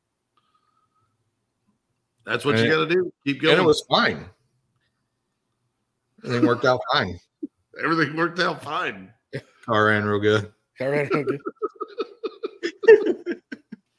Speaker 3: That's what you got to do. Keep going.
Speaker 2: And it was fine. Everything worked out fine.
Speaker 3: Everything worked out fine.
Speaker 2: Car ran real good.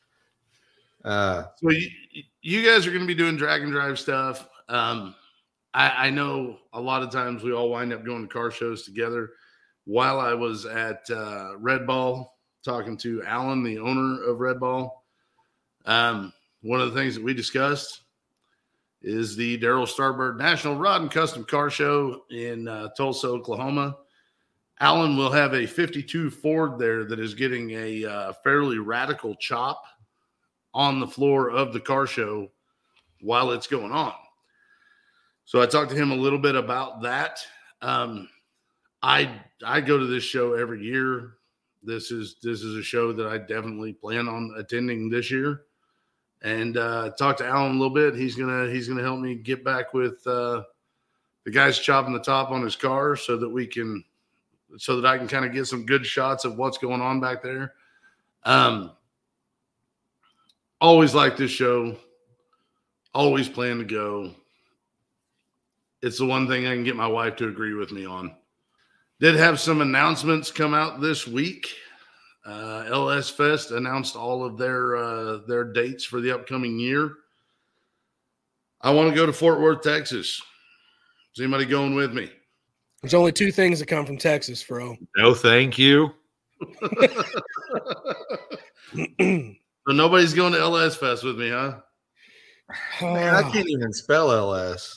Speaker 3: So you guys are going to be doing drag and drive stuff. I know a lot of times we all wind up going to car shows together. While I was at Red Ball talking to Alan, the owner of Red Ball, one of the things that we discussed is the Darrell Starbird National Rod and Custom Car Show in Tulsa, Oklahoma. Alan will have a 52 Ford there that is getting a fairly radical chop on the floor of the car show while it's going on. So I talked to him a little bit about that. I go to this show every year. This is a show that I definitely plan on attending this year. And talk to Alan a little bit. He's gonna help me get back with the guys chopping the top on his car so that I can kind of get some good shots of what's going on back there. Always like this show. Always plan to go. It's the one thing I can get my wife to agree with me on. Did have some announcements come out this week. LS Fest announced all of their dates for the upcoming year. I want to go to Fort Worth, Texas. Is anybody going with me?
Speaker 1: There's only two things that come from Texas, Fro.
Speaker 2: No, thank you.
Speaker 3: So nobody's going to LS Fest with me, huh?
Speaker 2: Man, I can't even spell LS.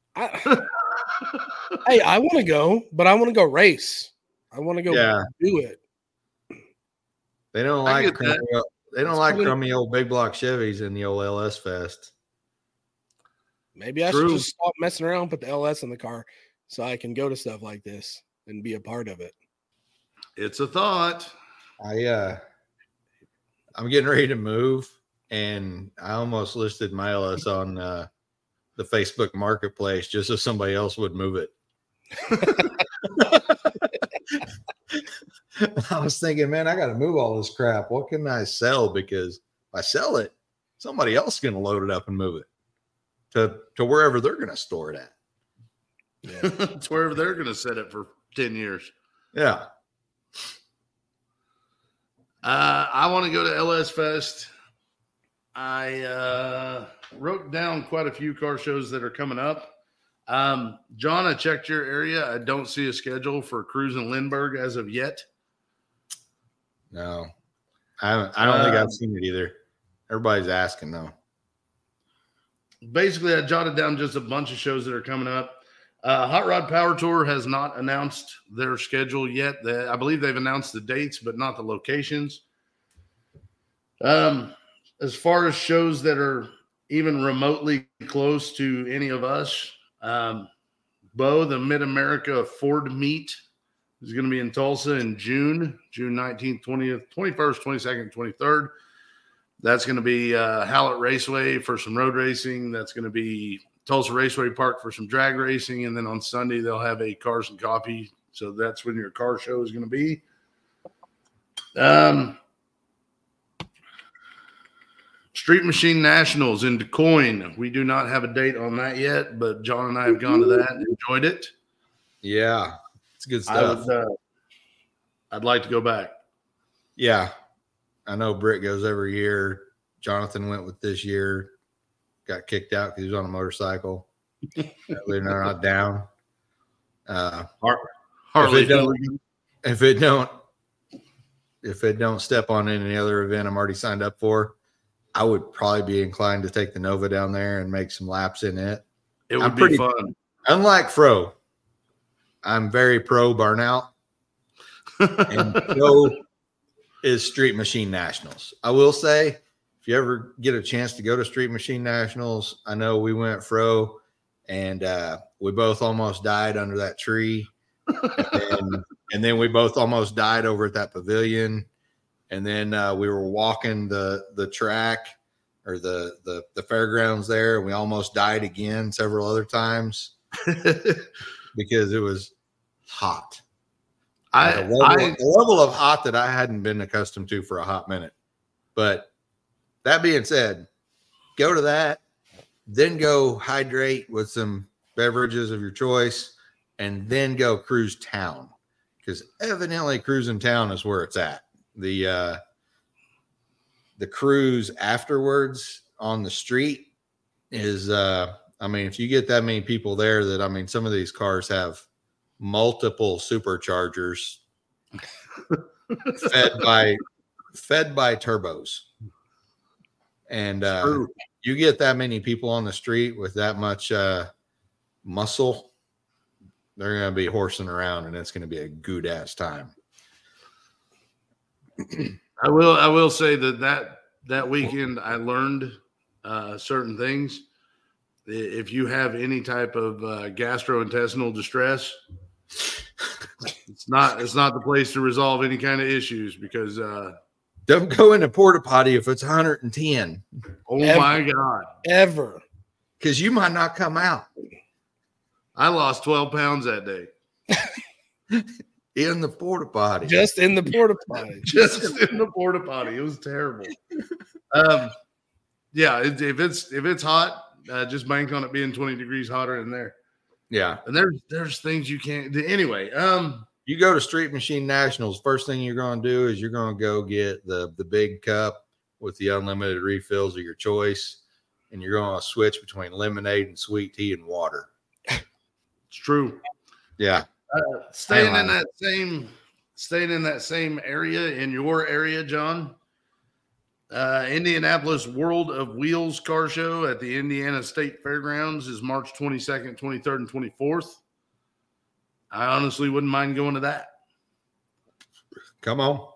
Speaker 1: Hey, I want to go, but I want to go race. I want to go do it.
Speaker 2: They don't like crummy old big block Chevys in the old LS Fest.
Speaker 1: Maybe I should just stop messing around and put the LS in the car so I can go to stuff like this and be a part of it.
Speaker 3: It's a thought.
Speaker 2: I'm getting ready to move, and I almost listed my LS on the Facebook Marketplace just so somebody else would move it. I was thinking, man, I got to move all this crap. What can I sell? Because if I sell it, somebody else is going to load it up and move it to wherever they're going to store it at.
Speaker 3: Yeah. It's wherever they're going to set it for 10 years.
Speaker 2: Yeah.
Speaker 3: I want to go to LS Fest. I wrote down quite a few car shows that are coming up. John, I checked your area. I don't see a schedule for Cruise in Lindbergh as of yet.
Speaker 2: No, I don't think I've seen it either. Everybody's asking though.
Speaker 3: Basically, I jotted down just a bunch of shows that are coming up. Hot Rod Power Tour has not announced their schedule yet. I believe they've announced the dates, but not the locations. As far as shows that are even remotely close to any of us, Bo, the Mid-America Ford Meet is going to be in Tulsa in June 19th, 20th, 21st, 22nd, 23rd. That's going to be Hallett Raceway for some road racing. That's going to be Tulsa Raceway Park for some drag racing. And then on Sunday, they'll have a Cars and Coffee. So that's when your car show is going to be. Street Machine Nationals in DuQuoin. We do not have a date on that yet, but John and I have gone to that and enjoyed it.
Speaker 2: Yeah, it's good stuff.
Speaker 3: I'd like to go back.
Speaker 2: Yeah, I know Britt goes every year. Jonathan went with this year. Got kicked out because he was on a motorcycle. They're not down.
Speaker 3: Harley.
Speaker 2: If it don't step on any other event I'm already signed up for, I would probably be inclined to take the Nova down there and make some laps in it.
Speaker 3: It would be fun.
Speaker 2: Unlike Fro, I'm very pro burnout. And so is Street Machine Nationals. I will say, if you ever get a chance to go to Street Machine Nationals, I know we went Fro, and we both almost died under that tree. And then we both almost died over at that pavilion. And then we were walking the track or the fairgrounds there, and we almost died again several other times because it was hot. A level of hot that I hadn't been accustomed to for a hot minute. But that being said, go to that, then go hydrate with some beverages of your choice, and then go cruise town, because evidently cruising town is where it's at. The cruise afterwards on the street is I mean, if you get that many people there, some of these cars have multiple superchargers fed by turbos. And you get that many people on the street with that much muscle, they're going to be horsing around, and it's going to be a good ass time.
Speaker 3: I will say that weekend I learned certain things. If you have any type of gastrointestinal distress, it's not the place to resolve any kind of issues, because
Speaker 2: don't go in a porta potty if it's 110.
Speaker 3: Oh my God.
Speaker 1: Ever.
Speaker 2: Because you might not come out.
Speaker 3: I lost 12 pounds that day.
Speaker 2: In the porta potty.
Speaker 1: Just in the porta potty.
Speaker 3: Just in the porta potty. It was terrible. Yeah, if it's hot, just bank on it being 20 degrees hotter in there.
Speaker 2: Yeah.
Speaker 3: And there's things you can't do. Anyway,
Speaker 2: you go to Street Machine Nationals, first thing you're going to do is you're going to go get the big cup with the unlimited refills of your choice, and you're going to switch between lemonade and sweet tea and water.
Speaker 3: It's true.
Speaker 2: Yeah.
Speaker 3: Staying in that same area, in your area, John, Indianapolis World of Wheels car show at the Indiana State Fairgrounds is March 22nd, 23rd, and 24th. I honestly wouldn't mind going to that.
Speaker 2: Come on.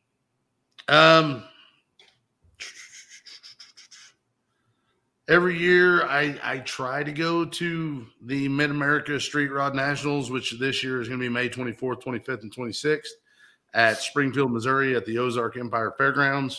Speaker 3: Every year I try to go to the Mid-America Street Rod Nationals, which this year is going to be May 24th, 25th, and 26th at Springfield, Missouri at the Ozark Empire Fairgrounds.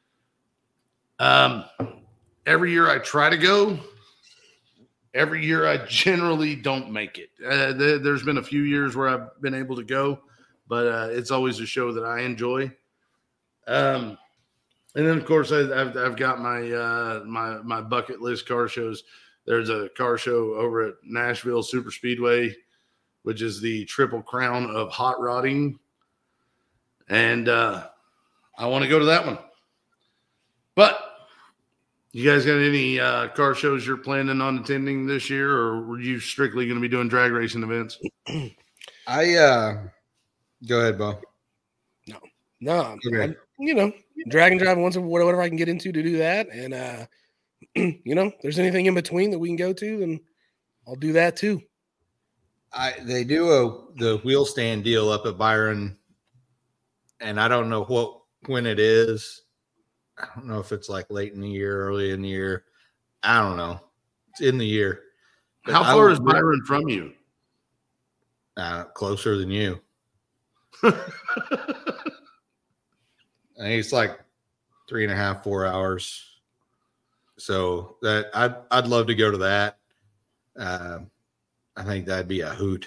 Speaker 3: Every year I try to go. Every year I generally don't make it. There's been a few years where I've been able to go, but it's always a show that I enjoy. And then, of course, I've got my bucket list car shows. There's a car show over at Nashville Super Speedway, which is the Triple Crown of hot rodding. And I want to go to that one. But you guys got any car shows you're planning on attending this year, or were you strictly going to be doing drag racing events?
Speaker 2: Go ahead, Bo.
Speaker 1: No. Okay. Drag and drive once, whatever I can get into to do that. And, if there's anything in between that we can go to, then I'll do that too.
Speaker 2: They do the wheel stand deal up at Byron, and I don't know when it is. I don't know if it's like late in the year, early in the year. I don't know. It's in the year.
Speaker 3: But how far is Byron from you?
Speaker 2: Closer than you. I think it's like 3.5, 4 hours. So that I'd love to go to that. I think that'd be a hoot.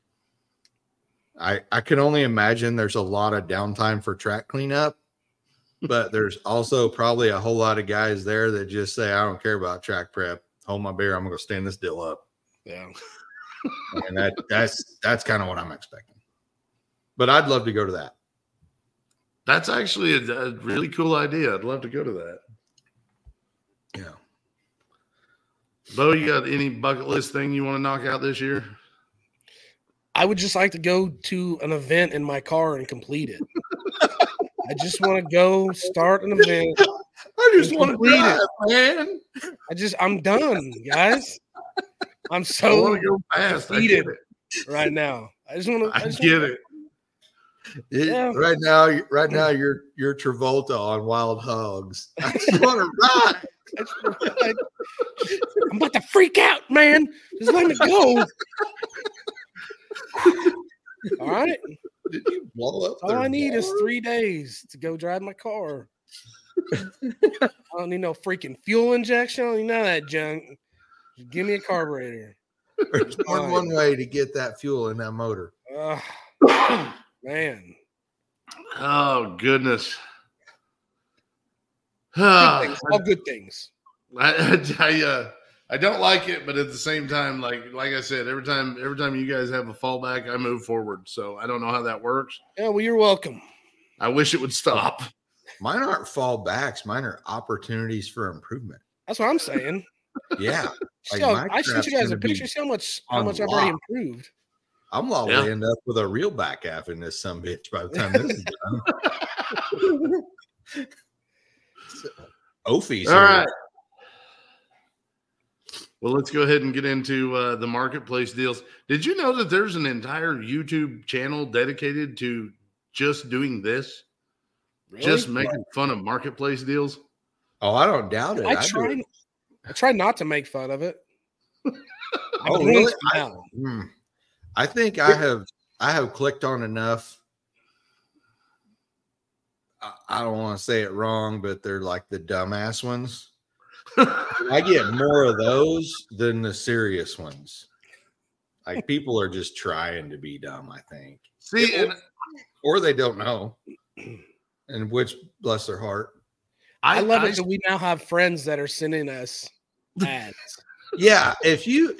Speaker 2: I can only imagine there's a lot of downtime for track cleanup. But there's also probably a whole lot of guys there that just say, I don't care about track prep. Hold my beer. I'm going to stand this deal up.
Speaker 1: Yeah.
Speaker 2: And that's kind of what I'm expecting. But I'd love to go to that.
Speaker 3: That's actually a really cool idea. I'd love to go to that.
Speaker 2: Yeah.
Speaker 3: Bo, you got any bucket list thing you want to knock out this year?
Speaker 1: I would just like to go to an event in my car and complete it. I just want to go start an event.
Speaker 2: I just want to drive, man.
Speaker 1: I'm done, guys. I'm so
Speaker 3: go fast.
Speaker 1: defeated right now. I
Speaker 3: get it.
Speaker 1: Yeah.
Speaker 2: Right now you're Travolta on Wild Hogs. I just want to ride.
Speaker 1: I'm about to freak out, man. Just let me go. All right.
Speaker 2: Did you blow up?
Speaker 1: All I need is 3 days to go drive my car. I don't need no freaking fuel injection. I don't need none of that junk. Just give me a carburetor.
Speaker 2: There's one way to get that fuel in that motor.
Speaker 1: Man.
Speaker 3: Oh, goodness.
Speaker 1: All good things.
Speaker 3: I don't like it, but at the same time, like I said, every time you guys have a fallback, I move forward. So I don't know how that works.
Speaker 1: Yeah, well, you're welcome.
Speaker 3: I wish it would stop.
Speaker 2: Mine aren't fallbacks. Mine are opportunities for improvement.
Speaker 1: That's what I'm saying.
Speaker 2: Yeah.
Speaker 1: See
Speaker 2: Like,
Speaker 1: how-
Speaker 2: my
Speaker 1: I sent you
Speaker 2: crap's
Speaker 1: guys a
Speaker 2: gonna be
Speaker 1: picture. See how much I've already
Speaker 2: unlocked.
Speaker 1: improved.
Speaker 2: I'm likely
Speaker 3: Yeah.
Speaker 2: to end up with a real back half in this sumbitch by the time this is done. Ophi's
Speaker 3: All
Speaker 2: here.
Speaker 3: right. Well, let's go ahead and get into the marketplace deals. Did you know that there's an entire YouTube channel dedicated to just doing this?
Speaker 1: Really?
Speaker 3: Just making fun of marketplace deals?
Speaker 2: Oh, I don't doubt it.
Speaker 1: I
Speaker 2: do
Speaker 1: try.
Speaker 2: it.
Speaker 1: I try not to make fun of it.
Speaker 2: Oh,
Speaker 1: I'm
Speaker 2: really?
Speaker 1: now.
Speaker 2: I think I have clicked on enough. I don't want to say it wrong, but they're like the dumbass ones. I get more of those than the serious ones. Like, people are just trying to be dumb, I think.
Speaker 3: See,
Speaker 2: Or they don't know. And which, bless their heart.
Speaker 1: I love it that we now have friends that are sending us ads.
Speaker 2: Yeah, if you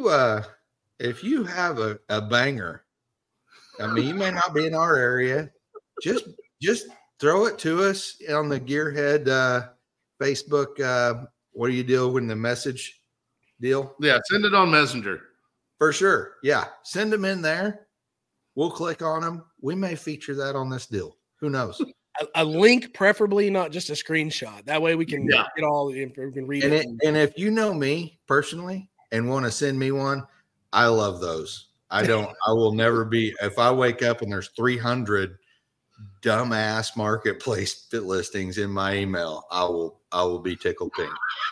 Speaker 2: have a banger, I mean, you may not be in our area, just throw it to us on the Gearhead Facebook. What do you deal with the message deal?
Speaker 3: Yeah, send it on Messenger.
Speaker 2: For sure. Yeah, send them in there. We'll click on them. We may feature that on this deal. Who knows?
Speaker 1: A link, preferably, not just a screenshot. That way we can get all the info. We can read it.
Speaker 2: And if you know me personally and want to send me one, I love those. I will never be, if I wake up and there's 300 dumbass marketplace fit listings in my email, I will be tickled pink.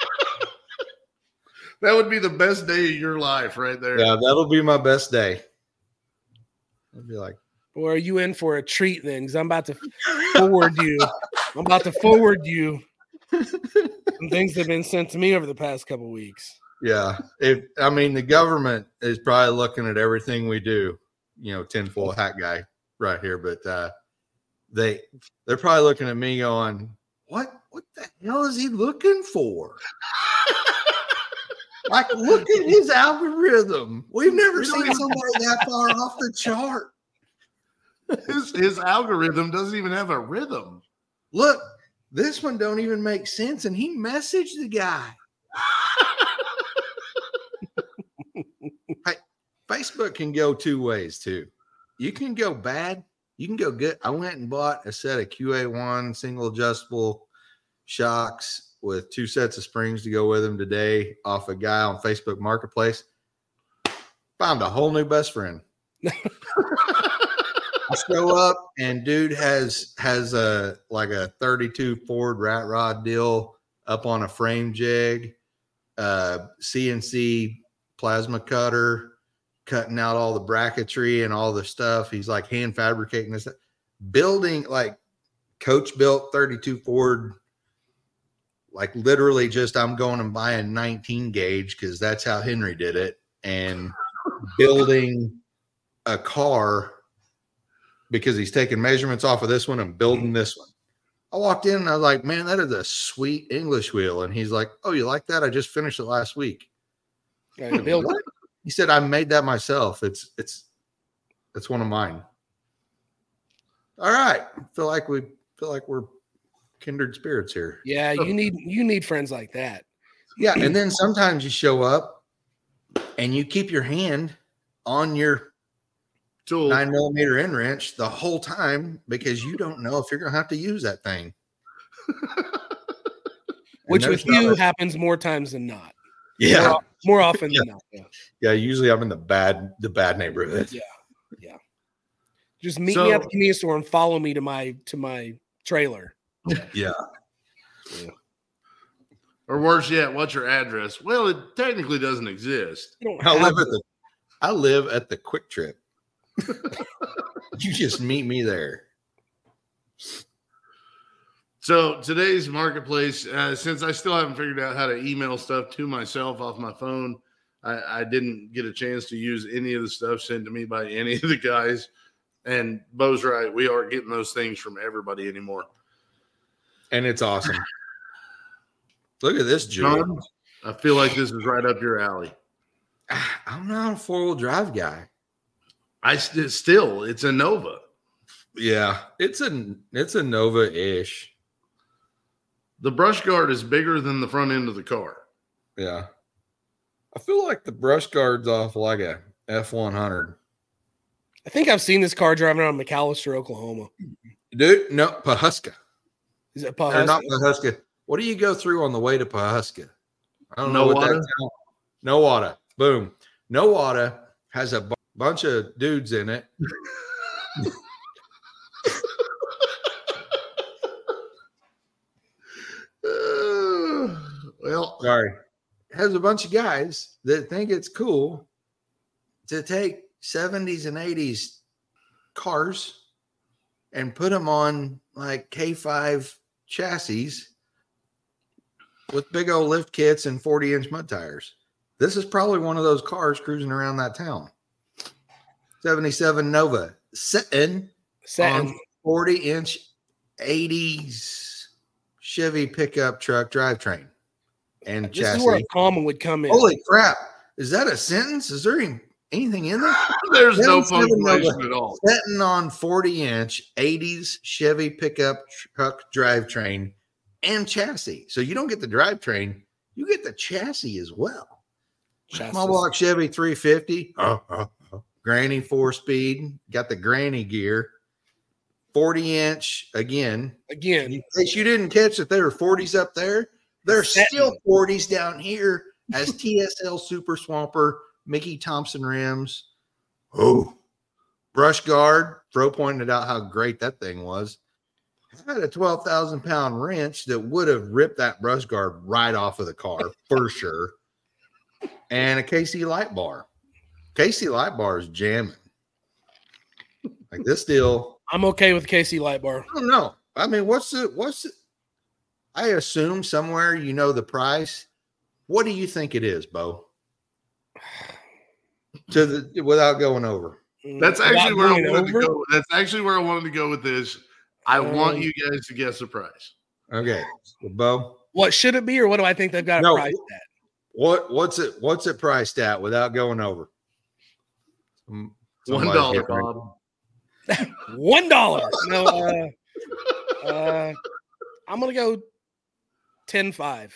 Speaker 3: That would be the best day of your life right there.
Speaker 2: Yeah, that'll be my best day. I'd be like,
Speaker 1: Or are you in for a treat then? Because I'm about to forward you. I'm about to forward you some things that have been sent to me over the past couple of weeks.
Speaker 2: yeah. The government is probably looking at everything we do, tinfoil hat guy right here, but they're probably looking at me going, what the hell is he looking for? Like, look at his algorithm. We've never seen somebody that far off the chart.
Speaker 3: His algorithm doesn't even have a rhythm.
Speaker 2: Look, this one don't even make sense, and he messaged the guy. Hey, Facebook can go two ways too. You can go bad, you can go good. I went and bought a set of QA1 single adjustable shocks with 2 sets of springs to go with them today off a guy on Facebook Marketplace. Found a whole new best friend. I show up and dude has a 32 Ford rat rod deal up on a frame jig, CNC plasma cutter, cutting out all the bracketry and all the stuff. He's like hand fabricating this, building like coach built 32 Ford. Like, literally just, I'm going and buying 19 gauge because that's how Henry did it, and building a car because he's taking measurements off of this one and building this one. I walked in and I was like, man, that is a sweet English wheel. And he's like, oh, you like that? I just finished it last week.
Speaker 1: What?
Speaker 2: He said, I made that myself. It's one of mine. All right. Feel like we're kindred spirits here.
Speaker 1: Yeah, you need friends like that.
Speaker 2: Yeah, and then sometimes you show up and you keep your hand on your
Speaker 3: Tool.
Speaker 2: 9mm end wrench the whole time because you don't know if you're gonna have to use that thing.
Speaker 1: Which with you happens more times than not.
Speaker 2: Yeah,
Speaker 1: more often than not.
Speaker 2: Yeah. Usually I'm in the bad neighborhood.
Speaker 1: Yeah. Just meet me at the convenience store and follow me to my trailer.
Speaker 2: Yeah.
Speaker 3: Or worse yet, what's your address? Well, it technically doesn't exist.
Speaker 2: I live at the Quick Trip. You just meet me there.
Speaker 3: So today's marketplace, since I still haven't figured out how to email stuff to myself off my phone, I didn't get a chance to use any of the stuff sent to me by any of the guys. And Bo's right. We aren't getting those things from everybody anymore.
Speaker 2: And it's awesome. Look at this, John.
Speaker 3: I feel like this is right up your alley.
Speaker 2: I'm not a 4-wheel drive guy.
Speaker 3: It's a Nova.
Speaker 2: Yeah, it's a Nova-ish.
Speaker 3: The brush guard is bigger than the front end of the car.
Speaker 2: Yeah. I feel like the brush guard's off like a F100.
Speaker 1: I think I've seen this car driving around McAllister, Oklahoma.
Speaker 2: Dude, no, Pawhuska.
Speaker 1: Is it
Speaker 2: Or
Speaker 1: Pawhuska?
Speaker 2: not Pawhuska. What do you go through on the way to Pawhuska? I don't know what
Speaker 3: Nowata?
Speaker 2: that's called. Nowata. Boom. Nowata has a bunch of dudes in it.
Speaker 3: Well,
Speaker 2: Sorry. Has a bunch of guys that think it's cool to take 70s and 80s cars and put them on like K5 chassis with big old lift kits and 40-inch mud tires. This is probably one of those cars cruising around that town. 77 Nova sitting on 40-inch 80s Chevy pickup truck drivetrain and
Speaker 1: This
Speaker 2: chassis.
Speaker 1: is where a comma would come in.
Speaker 2: Holy crap. Is that a sentence? Is there anything in there?
Speaker 3: there's no
Speaker 2: 77
Speaker 3: punctuation
Speaker 2: Nova
Speaker 3: at all.
Speaker 2: sitting on 40-inch 80s Chevy pickup truck drivetrain and chassis. So you don't get the drivetrain, you get the chassis as well. Small block Chevy 350. Granny 4-speed. Got the granny gear. 40-inch again. In case you didn't catch that there were 40s up there, there's still 40s down here as TSL Super Swamper, Mickey Thompson rims. Oh, brush guard. Fro pointed out how great that thing was. I had a 12,000-pound wrench that would have ripped that brush guard right off of the car for sure. And a KC light bar. KC light bar is jamming. Like this deal.
Speaker 1: I'm okay with KC light bar.
Speaker 2: I don't know. I mean, what's it? I assume somewhere you know the price. What do you think it is, Bo? Without going over.
Speaker 3: That's actually where I wanted to go. That's actually where I wanted to go with this. I want you guys to guess the price.
Speaker 2: Okay, so Bo.
Speaker 1: What should it be, or what do I think they've got it priced at?
Speaker 2: What's it priced at without going over?
Speaker 3: $1, Bob.
Speaker 1: $1. No, I'm gonna go 10.5.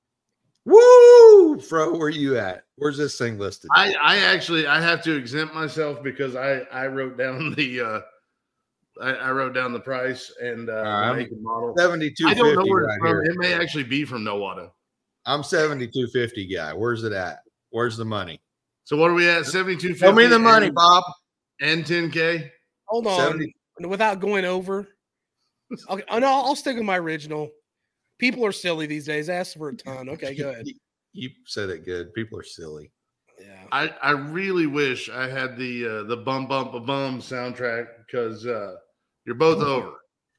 Speaker 2: Woo! Fro, where you at? Where's this thing listed?
Speaker 3: I actually have to exempt myself because I wrote down the I wrote down the price and the make and model.
Speaker 2: 7250.
Speaker 3: I don't know where
Speaker 2: right
Speaker 3: it's from.
Speaker 2: here.
Speaker 3: It may actually be from Nowata.
Speaker 2: I'm 7250 guy. Where's it at? Where's the money?
Speaker 3: So what are we at? 7250.
Speaker 2: Tell me the money, Bob.
Speaker 3: And 10K.
Speaker 1: Hold on.
Speaker 2: 70.
Speaker 1: Without going over. Okay. Oh, no, I'll stick with my original. People are silly these days. Ask for a ton. Okay, go ahead.
Speaker 2: You said it good. People are silly.
Speaker 1: Yeah.
Speaker 3: I really wish I had the bum bum bum soundtrack because you're both over.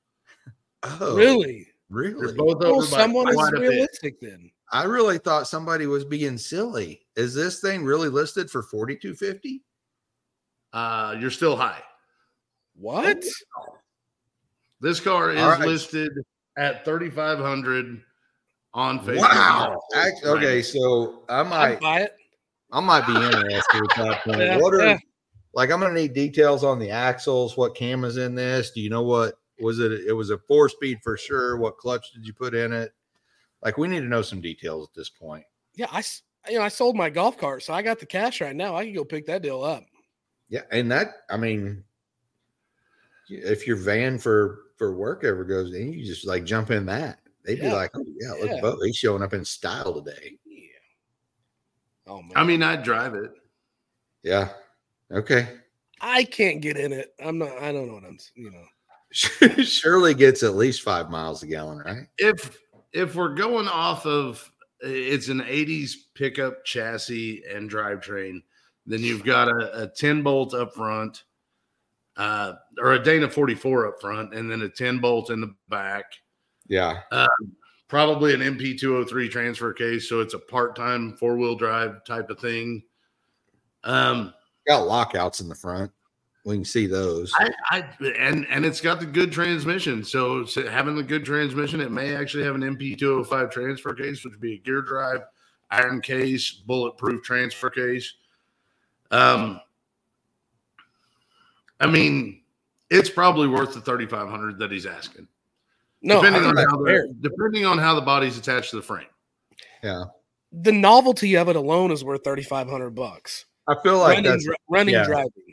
Speaker 2: Oh,
Speaker 1: Really?
Speaker 3: You're both over.
Speaker 1: Oh, someone is
Speaker 3: quite a bit.
Speaker 1: realistic then.
Speaker 2: I really thought somebody was being silly. Is this thing really listed for 4250?
Speaker 3: You're still high.
Speaker 1: What?
Speaker 3: This car is
Speaker 2: All right.
Speaker 3: listed at 3,500 on Facebook.
Speaker 2: Wow. Okay, so I
Speaker 1: I'd
Speaker 2: might
Speaker 1: buy it.
Speaker 2: be interested at that point.
Speaker 1: Yeah,
Speaker 2: What are
Speaker 1: yeah.
Speaker 2: like I'm gonna need details on the axles, what cam is in this? Do you know what was it? It was a 4-speed for sure. What clutch did you put in it? Like we need to know some details at this point.
Speaker 1: Yeah, I sold my golf cart, so I got the cash right now. I can go pick that deal up.
Speaker 2: Yeah, and that I mean, if your van for work ever goes in, you just like jump in that. They'd be
Speaker 1: Yeah.
Speaker 2: like, "Oh yeah, look,
Speaker 1: Yeah.
Speaker 2: Bo, he's showing up in style today."
Speaker 1: Yeah. Oh man.
Speaker 3: I mean, I'd drive it.
Speaker 2: Yeah. Okay.
Speaker 1: I can't get in it. I don't know what I'm.
Speaker 2: Surely gets at least 5 miles a gallon, right?
Speaker 3: If we're going off of it's an 80s pickup chassis and drivetrain, then you've got a 10 bolt up front, or a Dana 44 up front, and then a 10 bolt in the back.
Speaker 2: Yeah.
Speaker 3: Probably an MP203 transfer case, so it's a part-time 4-wheel drive type of thing.
Speaker 2: Got lockouts in the front. We can see those.
Speaker 3: And it's got the good transmission. So having the good transmission, it may actually have an MP205 transfer case, which would be a gear drive, iron case, bulletproof transfer case. I mean, it's probably worth the $3,500 that he's asking.
Speaker 1: No,
Speaker 3: depending on how the body's attached to the frame.
Speaker 2: Yeah.
Speaker 1: the novelty of it alone is worth $3,500.
Speaker 2: I feel like
Speaker 1: running
Speaker 2: yeah.
Speaker 1: driving.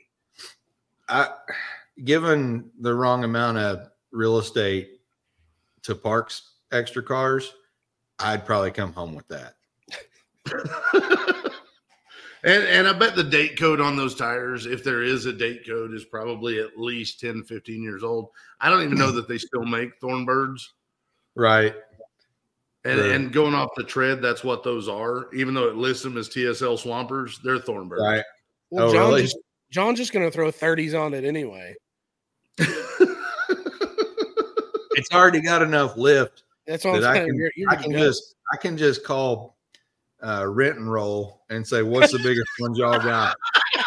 Speaker 2: Given the wrong amount of real estate to parks extra cars, I'd probably come home with that.
Speaker 3: And I bet the date code on those tires, if there is a date code, is probably at least 10, 15 years old. I don't even know that they still make Thornbirds.
Speaker 2: Right.
Speaker 3: And going off the tread, that's what those are. Even though it lists them as TSL Swampers, they're Thornbirds.
Speaker 2: Right.
Speaker 1: Well,
Speaker 2: really?
Speaker 1: John's just going to throw 30s on it anyway.
Speaker 2: It's already got enough lift.
Speaker 1: That's what I'm saying.
Speaker 2: I can just call Rent and Roll and say, what's the biggest one y'all got?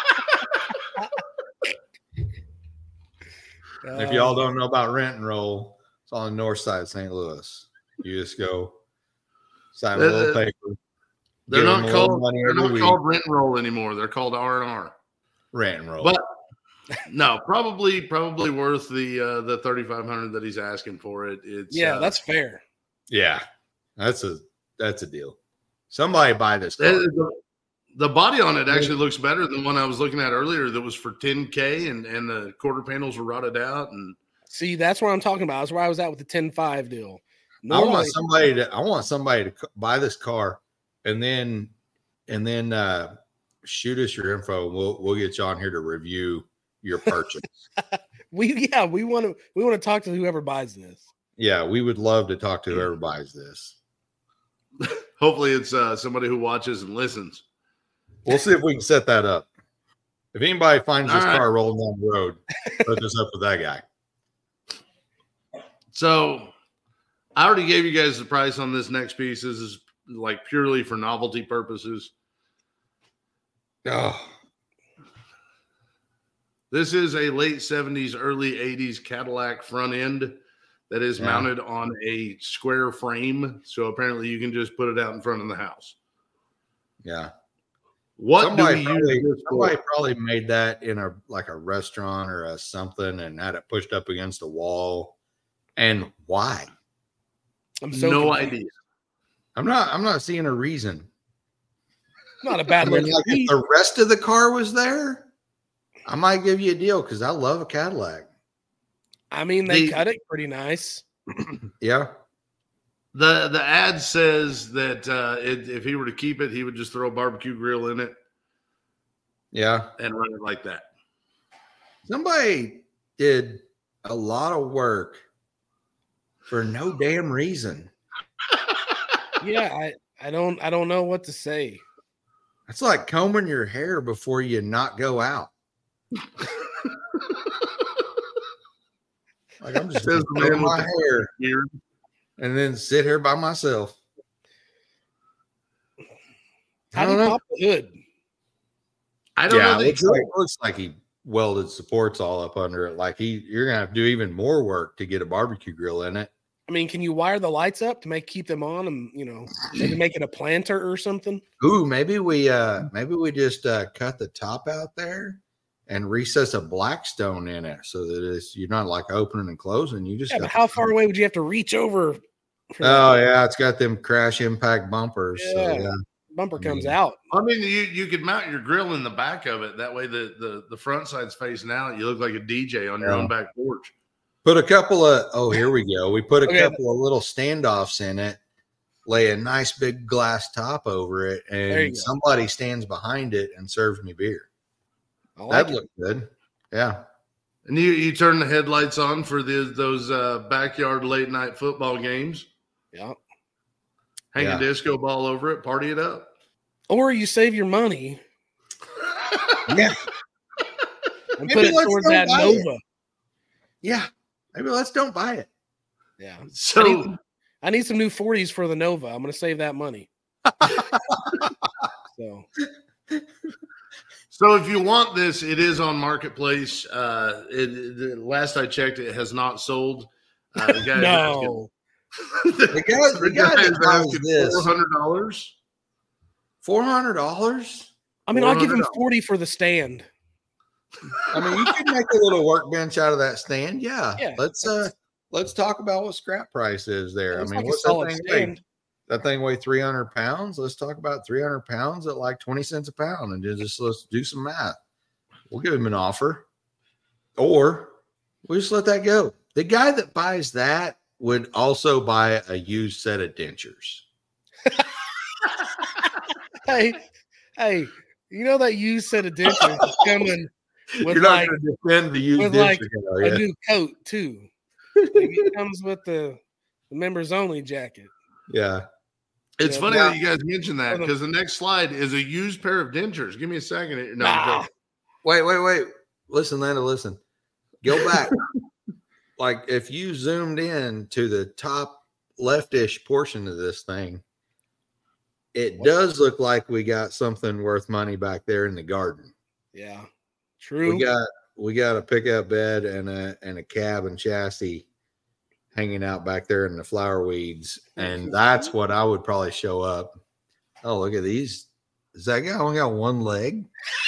Speaker 2: If y'all don't know about Rent and Roll, it's on the north side of St. Louis. You just go sign a little paper.
Speaker 3: They're not called Rent and Roll anymore. They're called R&R.
Speaker 2: Rent and Roll.
Speaker 3: But no, probably worth the $3,500 that he's asking for it. It's
Speaker 1: that's fair.
Speaker 2: Yeah, that's a deal. Somebody buy this car.
Speaker 3: The body on it actually looks better than one I was looking at earlier that was for $10K and the quarter panels were rotted out. And
Speaker 1: see, that's what I'm talking about. That's where I was at with the 10.5 deal.
Speaker 2: Normally, I want somebody to buy this car and then shoot us your info. We'll get you on here to review your purchase.
Speaker 1: we want to talk to whoever buys this.
Speaker 2: Yeah, we would love to talk to whoever buys this.
Speaker 3: Hopefully it's somebody who watches and listens.
Speaker 2: We'll see if we can set that up. If anybody finds this car rolling down the road, hook us up with that guy.
Speaker 3: So I already gave you guys the price on this next piece. This is like purely for novelty purposes.
Speaker 2: Oh.
Speaker 3: This is a late 70s, early 80s Cadillac front end that is mounted on a square frame. So apparently you can just put it out in front of the house.
Speaker 2: Yeah.
Speaker 3: Somebody
Speaker 2: probably made that in a restaurant or something and had it pushed up against a wall. And why?
Speaker 3: No idea.
Speaker 2: I'm not seeing a reason.
Speaker 1: Not a bad look.
Speaker 2: If the rest of the car was there, I might give you a deal because I love a Cadillac.
Speaker 1: I mean, they cut it pretty nice.
Speaker 2: Yeah.
Speaker 3: The ad says that if he were to keep it, he would just throw a barbecue grill in it.
Speaker 2: Yeah.
Speaker 3: And run it like that.
Speaker 2: Somebody did a lot of work for no damn reason.
Speaker 1: Yeah, I don't know what to say.
Speaker 2: It's like combing your hair before you not go out. Like I'm just combing my hair and then sit here by myself.
Speaker 1: How do you pop the hood?
Speaker 3: I don't know.
Speaker 2: It looks like he welded supports all up under it. Like you're gonna have to do even more work to get a barbecue grill in it.
Speaker 1: I mean, can you wire the lights up to keep them on and maybe make it a planter or something?
Speaker 2: Ooh, maybe we just cut the top out there and recess a Blackstone in it so that you're not like opening and closing. You just
Speaker 1: but how far away would you have to reach over?
Speaker 2: Yeah, it's got them crash impact bumpers.
Speaker 1: Yeah. So, bumper comes out.
Speaker 3: I mean, you could mount your grill in the back of it. That way the front side's facing out. You look like a DJ on your own back porch.
Speaker 2: Put a couple of here we go. We put a couple of little standoffs in it, lay a nice big glass top over it, and somebody stands behind it and serves me beer. That'd look good. Yeah.
Speaker 3: And you turn the headlights on for those backyard late night football games.
Speaker 1: Yeah.
Speaker 3: Hang a disco ball over it, party it up.
Speaker 1: Or you save your money.
Speaker 2: Yeah.
Speaker 1: And put it towards that Nova.
Speaker 2: Yeah. Maybe don't buy it.
Speaker 1: Yeah.
Speaker 3: So
Speaker 1: I need some new 40s for the Nova. I'm going to save that money.
Speaker 3: So if you want this, it is on Marketplace. Last I checked, it has not sold. The guy
Speaker 1: no.
Speaker 2: The guy is asking
Speaker 3: $400.
Speaker 2: $400?
Speaker 1: I mean, I'll give him $40 for the stand.
Speaker 2: I mean, you can make a little workbench out of that stand. Yeah. Let's talk about what scrap price is there. I mean, what's that thing? That thing weighed 300 pounds. Let's talk about 300 pounds at like 20 cents a pound, and just let's do some math. We'll give him an offer, or we just let that go. The guy that buys that would also buy a used set of dentures.
Speaker 1: Hey, you know that used set of dentures is coming with
Speaker 2: You're not
Speaker 1: like
Speaker 2: going to defend the used
Speaker 1: with
Speaker 2: denture,
Speaker 1: like
Speaker 2: are
Speaker 1: a
Speaker 2: you?
Speaker 1: new coat too. Like it comes with the members only jacket.
Speaker 2: Yeah.
Speaker 3: It's
Speaker 1: Yeah,
Speaker 3: funny
Speaker 1: now-
Speaker 3: that you guys mentioned that because the next slide is a used pair of dentures. Give me a second. No, I'm
Speaker 1: Nah.
Speaker 3: joking.
Speaker 2: Wait. Listen, Lando, listen. Go back. Like if you zoomed in to the top leftish portion of this thing, it does look like we got something worth money back there in the garden.
Speaker 1: Yeah, true.
Speaker 2: We got a pickup bed and a cab and chassis hanging out back there in the flower weeds, and that's what I would probably show up. Oh, look at these! Does that guy only got one leg?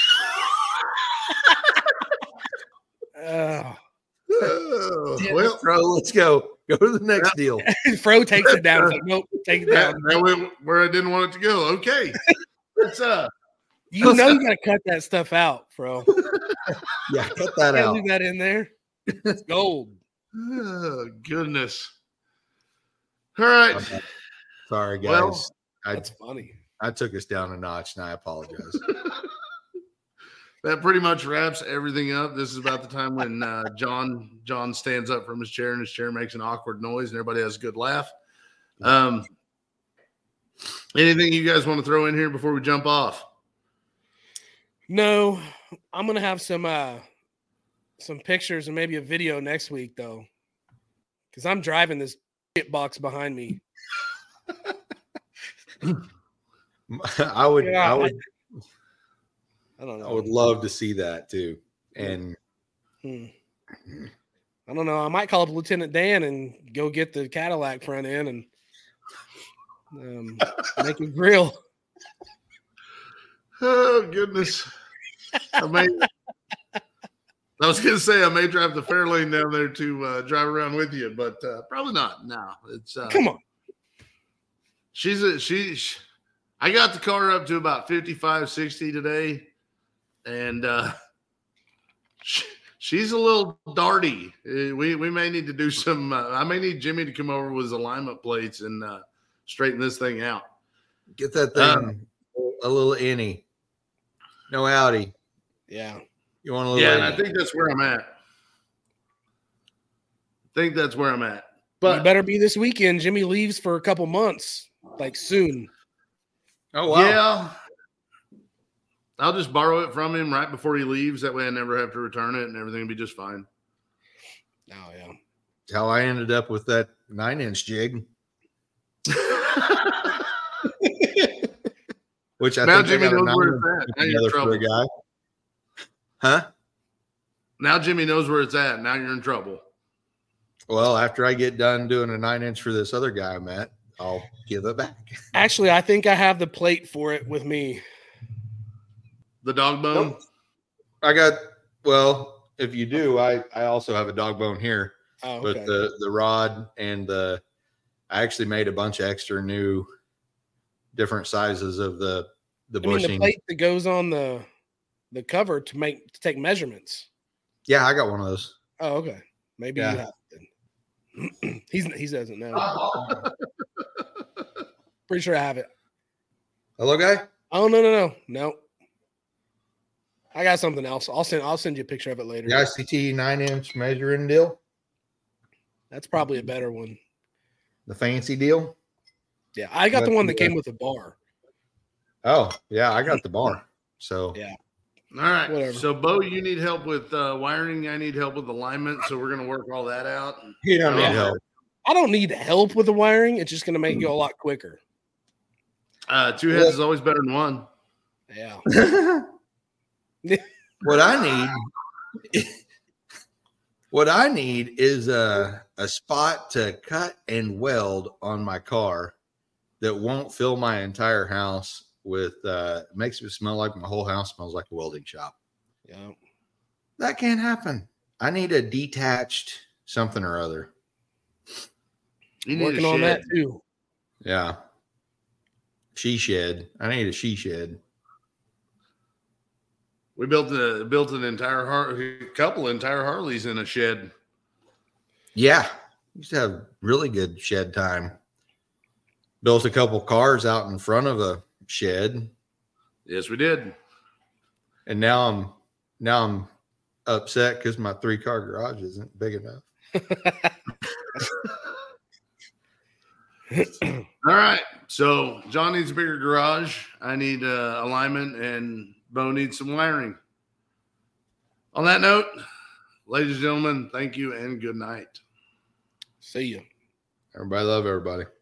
Speaker 2: Well, bro, let's go. Go to the next deal.
Speaker 1: Fro takes it down. Like, nope, take it down.
Speaker 3: That went where I didn't want it to go. Okay. That's
Speaker 1: You know you gotta cut that stuff out, Fro.
Speaker 2: Yeah, cut that
Speaker 1: Can't
Speaker 2: out.
Speaker 1: leave that in there. It's gold.
Speaker 3: oh, goodness. All right.
Speaker 2: Sorry, guys.
Speaker 3: Well,
Speaker 1: That's funny.
Speaker 2: I took us down a notch, and I apologize.
Speaker 3: That pretty much wraps everything up. This is about the time when John stands up from his chair and his chair makes an awkward noise and everybody has a good laugh. Anything you guys want to throw in here before we jump off?
Speaker 1: No, I'm gonna have some pictures and maybe a video next week though, because I'm driving this shit box behind me.
Speaker 2: I would
Speaker 1: I don't know.
Speaker 2: I would love to see that too. And
Speaker 1: I don't know. I might call up Lieutenant Dan and go get the Cadillac front end and make a grill.
Speaker 3: Oh, goodness. I was going to say I may drive the Fairlane down there to drive around with you, but probably not. No, it's
Speaker 1: Come on.
Speaker 3: I got the car up to about 55, 60 today, and she's a little darty. We may need to do some. I may need Jimmy to come over with his alignment plates and straighten this thing out.
Speaker 2: get that thing a little inny. No Audi.
Speaker 1: Yeah.
Speaker 2: You want a little?
Speaker 3: Yeah, and I think that's where I'm at. But
Speaker 1: You better be this weekend. Jimmy leaves for a couple months, like soon.
Speaker 2: Oh wow.
Speaker 3: yeah, I'll just borrow it from him right before he leaves. That way I never have to return it and everything will be just fine.
Speaker 1: Oh, yeah.
Speaker 2: That's how I ended up with that 9-inch jig. Which I
Speaker 3: Now
Speaker 2: think
Speaker 3: Jimmy
Speaker 2: I got a
Speaker 3: knows where
Speaker 2: 9-inch
Speaker 3: it's at. Now you're in
Speaker 2: together for a
Speaker 3: trouble.
Speaker 2: guy. Huh?
Speaker 3: Now Jimmy knows where it's at. Now you're in trouble.
Speaker 2: Well, after I get done doing a 9-inch for this other guy I met, I'll give it back.
Speaker 1: Actually, I think I have the plate for it with me.
Speaker 3: The dog bone.
Speaker 2: Well, if you do, I also have a dog bone here.
Speaker 1: Oh,
Speaker 2: But
Speaker 1: okay.
Speaker 2: the rod and I actually made a bunch of extra new different sizes of the
Speaker 1: I mean,
Speaker 2: bushing.
Speaker 1: the plate that goes on the cover to take measurements.
Speaker 2: Yeah, I got one of those.
Speaker 1: Oh, okay. Maybe
Speaker 2: Yeah.
Speaker 1: you have it. He doesn't know. Pretty sure I have it.
Speaker 2: Hello, guy.
Speaker 1: Oh no. I got something else. I'll send you a picture of it later.
Speaker 2: The ICT 9-inch measuring deal,
Speaker 1: That's probably a better one.
Speaker 2: the fancy deal.
Speaker 1: Yeah, I got the
Speaker 2: That's
Speaker 1: one that
Speaker 2: the-
Speaker 1: came with a bar.
Speaker 2: Oh, yeah, I got the bar. So
Speaker 1: Yeah.
Speaker 3: All right.
Speaker 1: Whatever.
Speaker 3: So, Bo, you need help with wiring. I need help with alignment. So, we're going to work all that out.
Speaker 2: you don't need
Speaker 1: Yeah.
Speaker 2: help.
Speaker 1: I don't need help with the wiring. It's just going to make it a lot quicker.
Speaker 3: Two heads is always better than one.
Speaker 1: Yeah.
Speaker 2: What I need is a spot to cut and weld on my car that won't fill my entire house with makes it smell like my whole house smells like a welding shop.
Speaker 1: Yeah.
Speaker 2: That can't happen. I need a detached something or other.
Speaker 3: You need
Speaker 1: Working
Speaker 3: a
Speaker 1: on that
Speaker 3: shed.
Speaker 1: too.
Speaker 2: Yeah. she shed. I need a she shed.
Speaker 3: We built an entire couple entire Harleys in a shed.
Speaker 2: Yeah, used to have really good shed time. Built a couple cars out in front of a shed.
Speaker 3: Yes, we did.
Speaker 2: And now I'm upset because my 3-car garage isn't big enough.
Speaker 3: All right. So John needs a bigger garage. I need alignment, and Bo needs some wiring. On that note, ladies and gentlemen, thank you and good night.
Speaker 1: See you.
Speaker 2: Everybody love everybody.